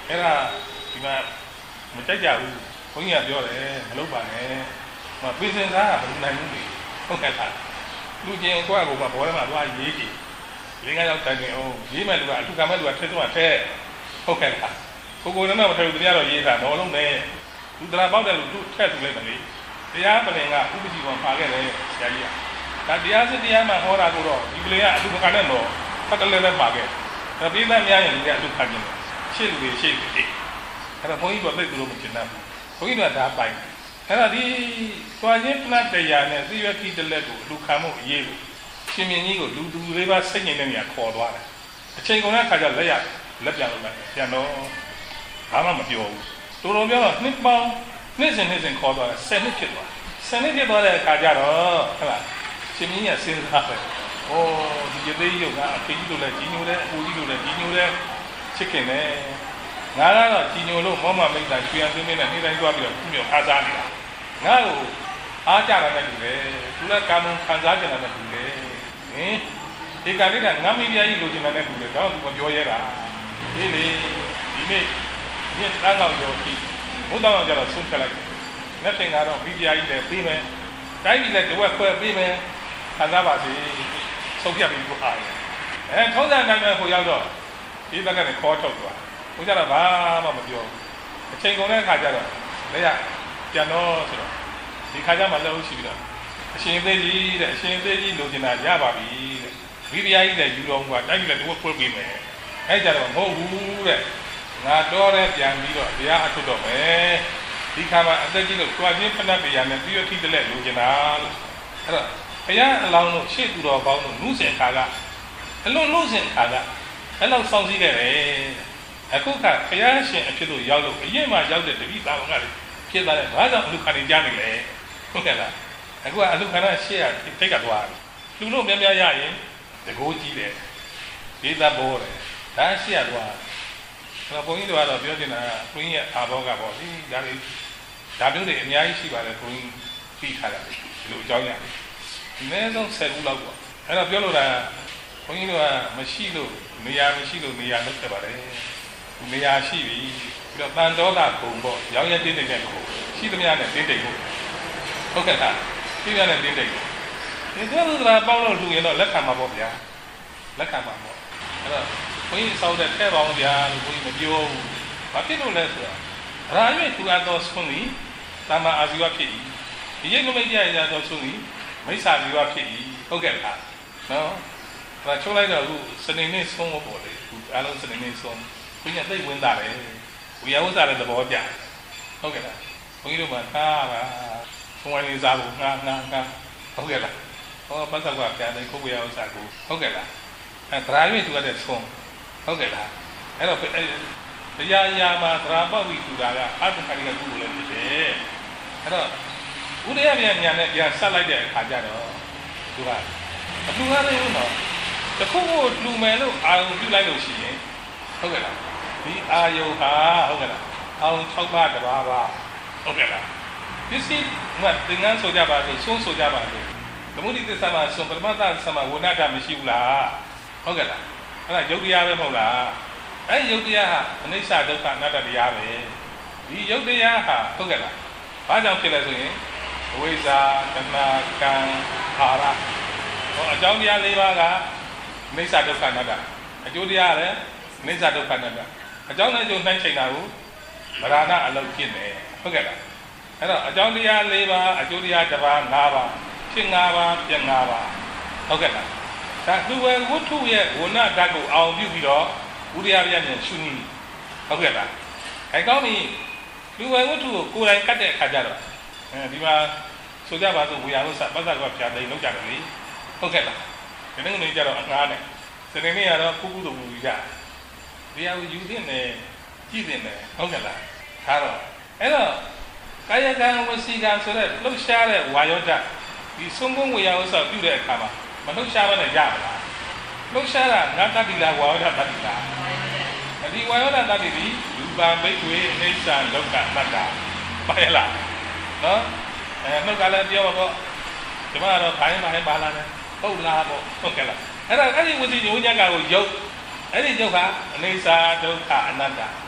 A: အဲ့ဒါဒီမှာမကြိုက်ကြဘူးဘုန်းကြီးကပြောတယ်မလုပ်ပါနဲ့မပင်စင်ကားကဘယ်နိုင်ဘူးလေဟုတ်ကဲ့လားလူချင်းကိုယ့်အကူကဘောထဲမှာသွားရေးကြည့်လင်းကားရောက်တိုင်နေအောင်ရေးမဲ့လူကအထူးကမဲ့လူကထဲသွားထဲဟုတ်ကဲ့လားကိုကိုလည်းမထဲဘူးတရားတော့ရေးတာတော့လုံးနဲ့လူတရာပေါက်တဲ့လူသူ့ထက်သူလိုက်မလေးတရားပလင်ကဥပဒေပေါ်ပါခဲ့တယ်ဆရာကြီးကဒါတရားစစ်တရားမှာဟောတာကိုတော့ဒီပလင်ကအထူးကနဲ့တော့ဖတ်တယ်လည်းပါခဲ့ဒါပြီးသားများရင်လူကအထူးခံနေတယ်ရှေ့လူတွေရှေ့လူတွေအဲ့တော့ဘုန်းကြီးကသိသူလို့မကျင်တတ်ဘူးဘုန်းကြီးကဒါပိုင်အဲ့တော့ဒီသွားချင်းပလတ်တရားနဲ့သီရတိတလက်ကိုလူခံမှုအရေးလို့ရှင်မြင်းကြီးကိုလူသူလေးပါစိတ်ငြိမ်တဲ့နေရာခေါ်သွားတယ်အချိန်ကုန်တဲ့ခါကျလက်ရလက်ပြန်လို့လိုက်ပြန်တော့ဘာမှမပြောဘူးတော်တော်ပြောတော့နှစ်ပေါင်းနှစ်စဉ်နှစ်စဉ်ခေါ်သွားတယ်ဆယ်နှစ်ဖြစ်သွားဆယ်နှစ်ဖြစ်သွားတဲ့အခါကျတော့ဟုတ်လားရှင်မြင်းကြီးကစဉ်းစားတယ်ဩဒီကြသေးရုပ်ကအဖေကြီးတို့လည်းကြီးညိုတယ်အပူကြီးတို့လည်းကြီးညိုတယ်ချစ်ခင်တယ်ငါကတော့ကြီးညိုလို့မောမမိတ်တာကျွေးအောင်သွင်းနေနေတိုင်းသွားပြီးတော့ခုမြောက်အားစားနေတာငါ့ကိုအားကြတာနဲ့တူတယ်သူလည်းကာမုံခံစားကြတာနဲ့တူတယ်ဟင်ဒီကနေ့ကငါမိဖုရားကြီးလိုချင်တယ်နဲ့တူတယ်တော့သူမပြောရဲတာဒီလေဒီနေ့ဒီတန်းကောင်ကျော်ကြီးဘုရားတော်ကျတော့ဆုံးဖြတ်လိုက်တယ်လက်တင်ကတော့မိဖုရားကြီးလည်းပြီးမယ်တိုင်းပြည်လည်းတဝက်ခွဲပြီးမယ်ခံစားပါစေဆုံးဖြတ်ပြီးကိုအားရတယ်အဲထုံးစံတိုင်းပဲဟိုရောက်တော့ဒီဘက်ကနေခေါ်ထုတ်သွားဘုရားတော့ဘာမှမပြောအချိန်ကုန်တဲ့အခါကျတော့လက်ရပြန်တော့ဆိုတော့ဒီခါကျမှလက်ဟုတ်ရှိပြီးတော့အရှင်သေးကြီးတဲ့အရှင်သေးကြီးလိုချင်တာရပါပြီတဲ့မိဖုရားကြီးလည်းယူတော်မူတာတိုင်းပြည်လည်းတဝက်ခွဲပြီးမယ်အဲကြတော့မဟုတ်ဘူးတဲ့ငါတော့တဲ့ပြန်ပြီးတော့တရားအထုတ်တော့မယ်ဒီခါမှာအသက်ကြီးလို့တွားချင်းဖဏတရားနဲ့ပြီးရထိတဲ့လက်လိုချင်တာလို့အဲ့တော့ဘုရားအလောင်းတို့ရှေ့သူတော်ကောင်းတို့နှုတ်စဉ်ခါကအလွန်နှုတ်စဉ်ခါကအဲ့လောက်စောင့်စည်းခဲ့တယ်အခုကဘုရားရှင်အဖြစ်လို့ရောက်လို့အရင်မှရောက်တဲ့တပည့်သားတော်ကလည်းဖြစ်သွားတယ်ဘာကြောင့်အလူခံနေကြနေလဲဟုတ်ကဲ့လားအခုကအလူခံရရှေ့ကတိတ်ကသွားတယ်လူလို့များများရရင်တကိုးကြီးတယ်ဒေသဘောတယ်ဒါရှေ့ကသွားဘုန်းကြီးတို့ကတော့ပြောနေတာဘုန်းကြီးရဲ့အာဘောကပေါ့ဒီဒါလေးဒါမျိုးတွေအများကြီးရှိပါတယ်ဘုန်းကြီးပြီးထားတာဒီလိုအကြောင်းရတယ်အနည်းဆုံးဆယ်ခုလောက်ပေါ့အဲ့တော့ပြောလို့တာဘုန်းကြီးတို့ကမရှိလို့နေရာမရှိလို့နေရာလုပ်ခဲ့ပါတယ်နေရာရှိပြီပြီးတော့တန်တော်တာဂုံပေါ့ရောင်းရတင်းနေတဲ့ဂုံရှိသမျှနဲ့တင်းတိတ်ဖို့ဟုတ်ကဲ့လားရှိသမျှနဲ့တင်းတိတ်ဖို့ဒီလိုလိုတာပေါင်းလို့လူရင်တော့လက်ခံမှာပေါ့ဗျာလက်ခံမှာပေါ့အဲ့တော့ဘုန်းကြီးစောက်တဲ့ထဲပေါင်းဗျာလို့ဘုန်းကြီးမပြောဘူးဘာဖြစ်လို့လဲဆိုတော့ရာရွေသူအပ်တော်ဆုံးပြီတမ္မာအာဇီဝဖြစ်၏ဒီရိတ်မမိတ်ပြရတော်ဆုံးပြီမိစ္ဆာဇီဝဖြစ်၏ဟုတ်ကဲ့လားနော်ဒါချုံးလိုက်တော့အခုစနေနေ့ဆုံးဖို့ပေါ့လေအားလုံးစနေနေ့ဆုံးဘုန်းကြီးသိဝင်တာလေဝီယဝဇ္ဇာတဲ့သဘောပြဟုတ်ကဲ့လားဘုန်းကြီးတို့ကငှားပါဆုံးဝိုင်းလေးစားဖို့ငှားငှားငှားဟုတ်ကဲ့လားဟောပတ်သက်ကွာပြန်တယ်ခုဝီယဝဇ္ဇာကိုဟုတ်ကဲ့လားအဲဒရာရွေသူကတဲ့ဆုံးဟုတ်ကဲ့လားအဲ့တော့တရားရာမှာသရာပဝိတူတာကအတ္တခါရီကကုလို့လည်းဖြစ်တယ်အဲ့တော့ဘုရားပြန်ညာနဲ့ပြန်ဆက်လိုက်တဲ့အခါကျတော့သူကအတူကားလေးတော့တခုခုလူမယ်လို့အာရုံပြုလိုက်လို့ရှိရင်ဟုတ်ကဲ့လားဒီအာယုဟာဟုတ်ကဲ့လားအောင်၆ပါးတပါးပါဟုတ်ကဲ့လားဒီစီမတ်သင်္ကန်းဆိုကြပါလို့ဆုံးဆိုကြပါလို့သမုဒိသစ္စာမှာဆုံးပရမတ္တသစ္စာမှာဝိနာတမရှိဘူးလားဟုတ်ကဲ့လားအဲ့ဒါယုတ်တရားပဲမဟုတ်လားအဲ့ယုတ်တရားဟာအနိစ္စဒုက္ခအနတ္တတရားပဲဒီယုတ်တရားဟာဟုတ်ကဲ့လားဘာကြောင့်ဖြစ်လဲဆိုရင်အဝိဇ္ဇာတဏှာကံအာရဟောအကြောင်းတရား၄ပါးကအနိစ္စဒုက္ခအနတ္တအကျိုးတရားလည်းအနိစ္စဒုက္ခအနတ္တအကြောင်းနဲ့အကျိုးနှိုင်းချိန်တာကိုဗราဏအလုပ်ဖြစ်နေဟုတ်ကဲ့လားအဲ့တော့အကြောင်းတရား၄ပါးအကျိုးတရားတစ်ပါး၅ပါးဖြစ်၅ပါးပြ၅ပါးဟုတ်ကဲ့လားဒါသူဝေဝတ္ထုရဲ့ဝဏ္ဏဓာတ်ကိုအောင်ပြုပြီးတော့ဥရိယပြည့်နဲ့ရှုနည်းဟုတ်ကဲ့လားအဲကောင်းပြီလူဝေဝတ္ထုကိုကိုယ်တိုင်ကတ်တဲ့အခါကျတော့အဲဒီမှာဆိုကြပါစို့ဝေယဝဆပတ်သက်ကဖြာသိမ်းလောက်ကြတယ်လေဟုတ်ကဲ့လားဒီနေ့ကနေကြတော့အငှားနဲ့စနေနေ့ကတော့ကုကုတူတူကြဒီဟာကိုယူသင့်တယ်ကြည့်သင့်တယ်ဟုတ်ကဲ့လားဒါတော့အဲ့တော့ကာယကံဝစီကံဆိုတဲ့လှုပ်ရှားတဲ့ဝါယောဓာတ်ဒီဆုံးကုန်းဝေယဝဆပြုတဲ့အခါမှာမလှုပ်ရှားဘဲနဲ့ရမလားလှုပ်ရှားတာငါတတ္တိလားဝါယောဓာတ်တတ္တိလားဒီဝါယောဓာတ်တတ္တိဒီလူပံဘိက္ခွေအိဋ္ဌံလောကတတ္တာပါရလားနော်အဲနှုတ်ကလည်းပြောပါပေါ့ဒီမှာတော့ခိုင်းပါဟဲ့ပါလာတယ်ဟုတ်လားပေါ့ဟုတ်ကဲ့လားအဲ့ဒါအဲ့ဒီဝစီညဉ့်ညံ့ကကိုယုတ်အဲ့ဒီယုတ်ကအနိစ္စဒုက္ခအနတ္တ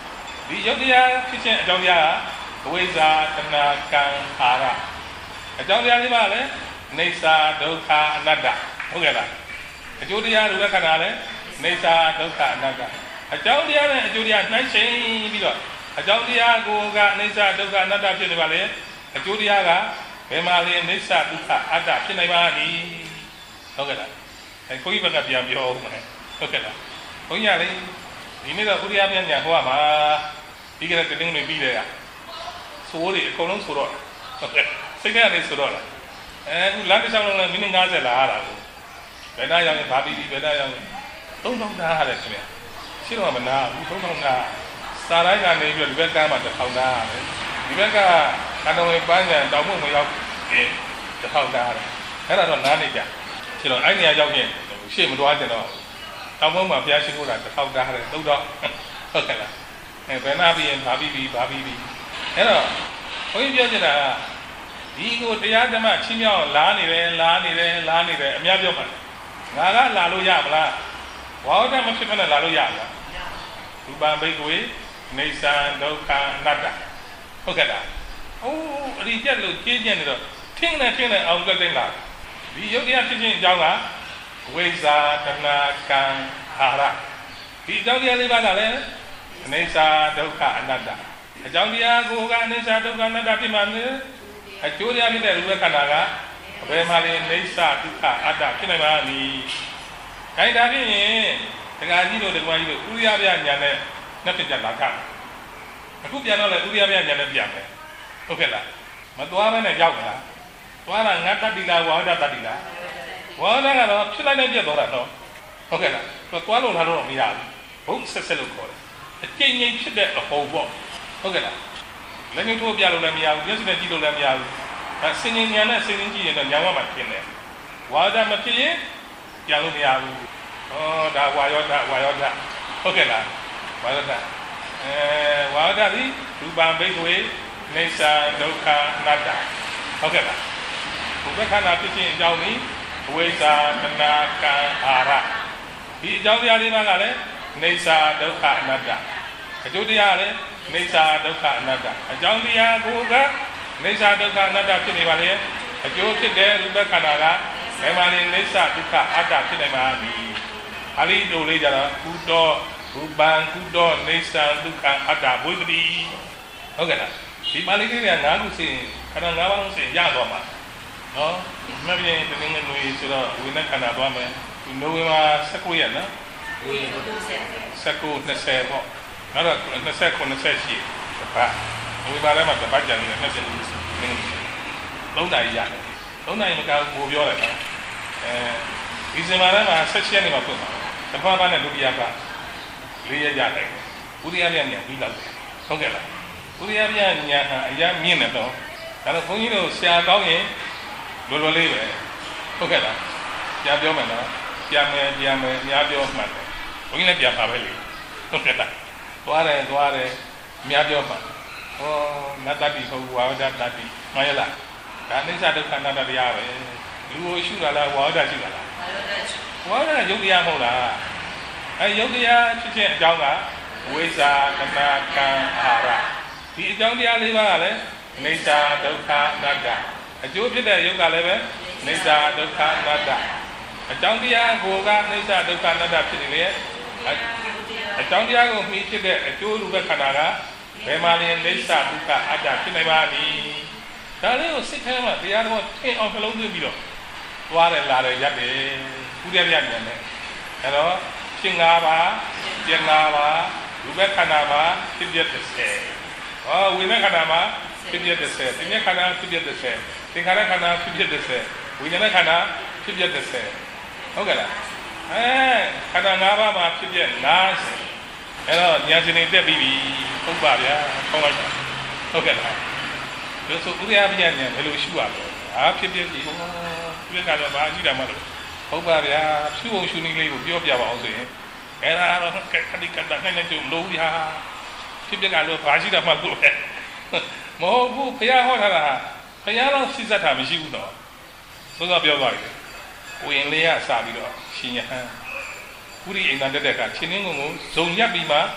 A: ဒီယုတ်တရားဖြစ်ခြင်းအကြောင်းတရားကဝိဇ္ဇာတဏှာကံအာရအကြောင်းတရားလေးပါလေနေစာဒုက္ခအနတ္တဟုတ်ကဲ့လားအကျိုးတရားရူပခန္ဓာလည်းနေစာဒုက္ခအနတ္တအကြောင်းတရားနဲ့အကျိုးတရားနှိုင်းချိန်ပြီးတော့အကြောင်းတရားကိုကနေစာဒုက္ခအနတ္တဖြစ်နေပါလေအကျိုးတရားကဘယ်မှာလဲနေစာဒုက္ခအတ္တဖြစ်နေပါလိဟုတ်ကဲ့လားအဲကိုကြီးဘက်ကပြန်ပြောဦးမယ်ဟုတ်ကဲ့လားဘုန်းကြီးကလေဒီနေ့တော့ဥရိယပြန်ညာဟောမှာဒီကနေ့တတင်းနေပြီးတယ်ကဆိုးတွေအကုန်လုံးဆိုတော့ဟုတ်ကဲ့စိတ်ထဲကနေဆိုတော့လားအဲလမ်းတစ်လျှောက်လုံးလည်းမိနစ်50လာရတာကိုဘယ်နှရောက်ရင်ဘာပြီးပြီးဘယ်နှရောက်ရင်သုံးထောင်သားရတယ်ခင်ဗျာရှင်းတော့မနာဘူးသုံးထောင်သားစာတိုင်းကနေပြီးဒီဘက်ကမှတစ်ထောင်သားရတယ်ဒီဘက်ကကံတော်ဝင်ပန်းကြံတောင်မှုမရောက်ရင်တစ်ထောင်သားရတယ်အဲ့ဒါတော့နားနေကြရှင်းတော့အဲ့နေရာရောက်ရင်ရှေ့မတွားကြတော့တောင်မှုမှာဘုရားရှိခိုးတာတစ်ထောင်သားရတယ်သုံးတော့ဟုတ်ကဲ့လားအဲဘယ်နှပြီးရင်ဘာပြီးပြီးဘာပြီးပြီးအဲ့တော့ဘုန်းကြီးပြောချင်တာကဒီကိုတရားဓမ္မချင်းမြောက်လာနေတယ်လာနေတယ်လာနေတယ်အများပြောမှာငါကလာလို့ရမလားဝါဒမဖြစ်ဖက်နဲ့လာလို့ရမလားရူပံဘိက္ခဝေနေသံဒုက္ခအနတ္တဟုတ်ကဲ့လားအိုးအရိကျက်လို့ကြေးကျက်နေတော့ထင်းနေထင်းနေအောင်ကတိတ်လာဒီယုတ်တရားဖြစ်ခြင်းအကြောင်းကဝိဇ္ဇာတဏှာကံအာရဒီအကြောင်းတရားလေးပါးကလည်းအနေစာဒုက္ခအနတ္တအကြောင်းတရားကိုကအနေစာဒုက္ခအနတ္တဖြစ်မှာလေအကျိုးတရားဖြစ်တဲ့ရူပခန္ဓာကဘယ်မှာလဲနေစာဒုက္ခအတ္တဖြစ်နိုင်ပါလိ။ခိုင်တာဖြစ်ရင်တရားကြီးတို့တရားကြီးတို့ဥရိယပြညာနဲ့နှစ်ပြလာခအခုပြန်တော့လေဥရိယပြညာနဲ့ပြန်မယ်ဟုတ်ကဲ့လားမသွားဘဲနဲ့ရောက်လားသွားတာငါတတ္တိလားဝါဒတတ္တိလားဝါဒကတော့ဖြစ်လိုက်တဲ့ပြတ်သွားတာတော့ဟုတ်ကဲ့လားသွားလို့လာတော့မရဘူးဘုတ်ဆက်ဆက်လို့ခေါ်တယ်အကျဉ်းချင်းဖြစ်တဲ့အဟောပေါ့ဟုတ်ကဲ့လားလက်ညှိုးထိုးပြလို့လည်းမရဘူးမျက်စိနဲ့ကြည့်လို့လည်းမရဘူးအဲစင်ဉာဏ်နဲ့စင်ဉာဏ်ကြည့်ရင်တော့ညာဝတ်မှဖြစ်နေဝါဒမဖြစ်ရင်ပြန်လို့မရဘူးဩဒါဝါယောဒဝါယောဒဟုတ်ကဲ့လားဝါယောဒအဲဝါယောဒဒီရူပံဘိက္ခဝေနေသံဒုက္ခအနတ္တဟုတ်ကဲ့လားဘုရားခန္ဓာဖြစ်ခြင်းအကြောင်းนี้အဝိဇ္ဇာတဏှာကံအာရဒီအကြောင်းတရားလေးပါကလည်းနေသံဒုက္ခအနတ္တအကျိုးတရားလည်းနေသံဒုက္ခအနတ္တအကြောင်းတရားကိုကနေသံဒုက္ခအနတ္တဖြစ်နေပါလေအကျိုးဖြစ်တဲ့ရူပခန္ဓာကဘယ်မှာလဲနေသံဒုက္ခအတ္တဖြစ်နေပါပြီအရိတို့လေးကြတော့ကုတောရူပံကုတောနေသံဒုက္ခအတ္တဘုဒ္ဓတိဟုတ်ကဲ့လားဒီပါဠိလေးကငါးခုစင်ခန္ဓာငါးပါးလုံးစင်ရသွားမှာနော်မပြင်းတဲ့ငင်းငွေဆိုတော့ဝိနည်းခန္ဓာသွားမယ်ဒီနိုဝင်ဘာ၁၉ရက်နော်၁၉ ၂၀ပေါ့နောက်တော့၂၀ ၂၈တပတ်ဝိပါဒမှာတပတ်ကြံနေတယ်၂၀သုံးနာရီရတယ်သုံးနာရီမကဘူးပြောတယ်နော်အဲဒီဇင်ဘာလမှာ၁၈ရက်နေမှာဖွင့်ပါတပတ်ပါနဲ့ဒုတိယပတ်၄ရက်ရတယ်ဥရိယပြညာပြီးလောက်တယ်ဟုတ်ကဲ့လားဥရိယပြညာဟာအရာမြင့်တယ်တော့ဒါတော့ဘုန်းကြီးတို့ဆရာကောင်းရင်လွယ်လွယ်လေးပဲဟုတ်ကဲ့လားပြန်ပြောမယ်နော်ပြန်မယ်ပြန်မယ်အများပြောမှတ်တယ်ဘုန်းကြီးလည်းပြန်ပါပဲလေဟုတ်ကဲ့လားသွားတယ်သွားတယ်အများပြောမှတ်ဟောနတ္တတိဟုတ်ဝါဒတ္တိမှန်ရလားဒါအိဋ္ဌဒုက္ခနာတ္တတရားပဲလူကိုရှုတာလားဝါဒရှုတာလားဝါဒကယုတ်တရားမဟုတ်လားအဲယုတ်တရားဖြစ်ခြင်းအကြောင်းကဝိဇ္ဇာတဏှာကံအာရဒီအကြောင်းတရားလေးပါးကလည်းအိဋ္ဌဒုက္ခနာတ္တအကျိုးဖြစ်တဲ့ယုတ်ကလည်းပဲအိဋ္ဌဒုက္ခနာတ္တအကြောင်းတရားကိုကအိဋ္ဌဒုက္ခနာတ္တဖြစ်နေလေအကြောင်းတရားကိုမှီဖြစ်တဲ့အကျိုးရူပခန္ဓာကဘယ်မှာလဲအိဋ္ဌဒုက္ခအတ္တဖြစ်နေပါသည်ဒါလေးကိုစိတ်ထဲမှာတရားတော်ထင်အောင်နှလုံးသွင်းပြီးတော့သွားတယ်လာတယ်ရက်တယ်ကုရပြပြန်တယ်အဲတော့ဖြစ်၅ပါးပြ၅ပါးရူပခန္ဓာမှာဖြစ်ပြတဲ့ဆယ်ဟောဝိညာဉ်ခန္ဓာမှာဖြစ်ပြတဲ့ဆယ်သင်္ညခန္ဓာဖြစ်ပြတဲ့ဆယ်သင်္ခါရခန္ဓာဖြစ်ပြတဲ့ဆယ်ဝိညာဉ်ခန္ဓာဖြစ်ပြတဲ့ဆယ်ဟုတ်ကဲ့လားအဲခန္ဓာ၅ပါးမှာဖြစ်ပြ၅ဆယ်အဲတော့ဉာဏ်ရှင်တွေတက်ပြီးပြီဟုတ်ပါဗျာခေါင်းလိုက်တာဟုတ်ကဲ့လားဒါဆိုဥရိယပညာဉာဏ်ဘယ်လိုရှုရလဲအာဖြစ်ပြပြီဟောပြည့်ကတော့ဘာရှိတာမလို့ဟုတ်ပါဗျာဖြူအောင်ရှုနည်းလေးကိုပြောပြပါအောင်ဆိုရင်အဲ့ဒါတော့ခက်ခတိကတနိုင်နေကြလို့ဗျာဖြစ်ပြကတော့ဘာရှိတာမလို့ပဲမဟုတ်ဘူးဘုရားဟောထားတာဘုရားတော့စိစက်တာမရှိဘူးတော့သို့သောပြောသွားတယ်ဝိရင်လေးကစပြီးတော့ရှင်ယဟန်ဥရိအိမ်တန်တက်တဲ့ကချင်းင်းကုန်းကိုဇုံညက်ပြီးမှ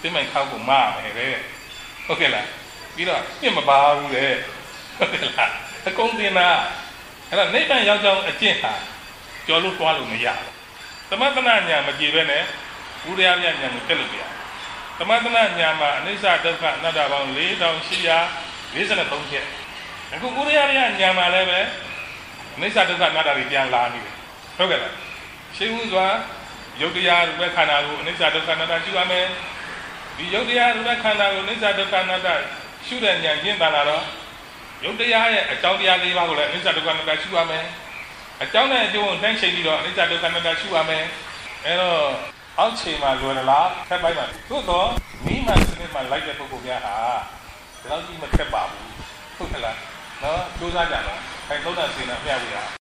A: သိမိုင်ခောက်ကိုမှားမယ်တဲ့ဟုတ်ကဲ့လားပြီးတော့ပြစ်မပါဘူးလေဟုတ်ကဲ့လားအကုန်တင်တာအဲ့တော့နိဗ္ဗာန်ရောက်ကြောင်းအကျင့်ဟာကြော်လို့တွားလို့မရဘူးသမထနာညာမကြည့်ပဲနဲ့ဘုရားမြတ်ညာကိုတက်လို့ပြရသမထနာညာမှာအနိစ္စဒုက္ခအနတ္တပေါင်း၄တောင်၈ရာ၄၃ချက်အခုဘုရားမြတ်ညာမှာလည်းပဲအနိစ္စဒုက္ခအနတ္တတွေပြန်လာနေတယ်ဟုတ်ကဲ့လားရှိဘူးစွာယုတ်တရားရူပခန္ဓာကိုအနိစ္စဒုက္ခအနတ္တရှုရမယ်ဒီယုတ်တရားရူပခန္ဓာကိုအနိစ္စဒုက္ခအနတ္တရှုတဲ့ဉာဏ်ကျင့်တာလာတော့ယုတ်တရားရဲ့အကြောင်းတရား၄ပါးကိုလည်းအနိစ္စဒုက္ခအနတ္တရှုရမယ်အကြောင်းနဲ့အကျိုးကိုနှိုင်းချိန်ပြီးတော့အနိစ္စဒုက္ခအနတ္တရှုရမယ်အဲတော့အောက်ခြေမှာလွယ်လားထပ်ပိုင်းမှာသို့တော့မိမှန်စနစ်မှာလိုက်တဲ့ပုဂ္ဂိုလ်များဟာဒီလောက်ကြီးမခက်ပါဘူးဟုတ်ကဲ့လားနော်ကြိုးစားကြပါအဲသုံးသပ်စေနာမျှဝေရ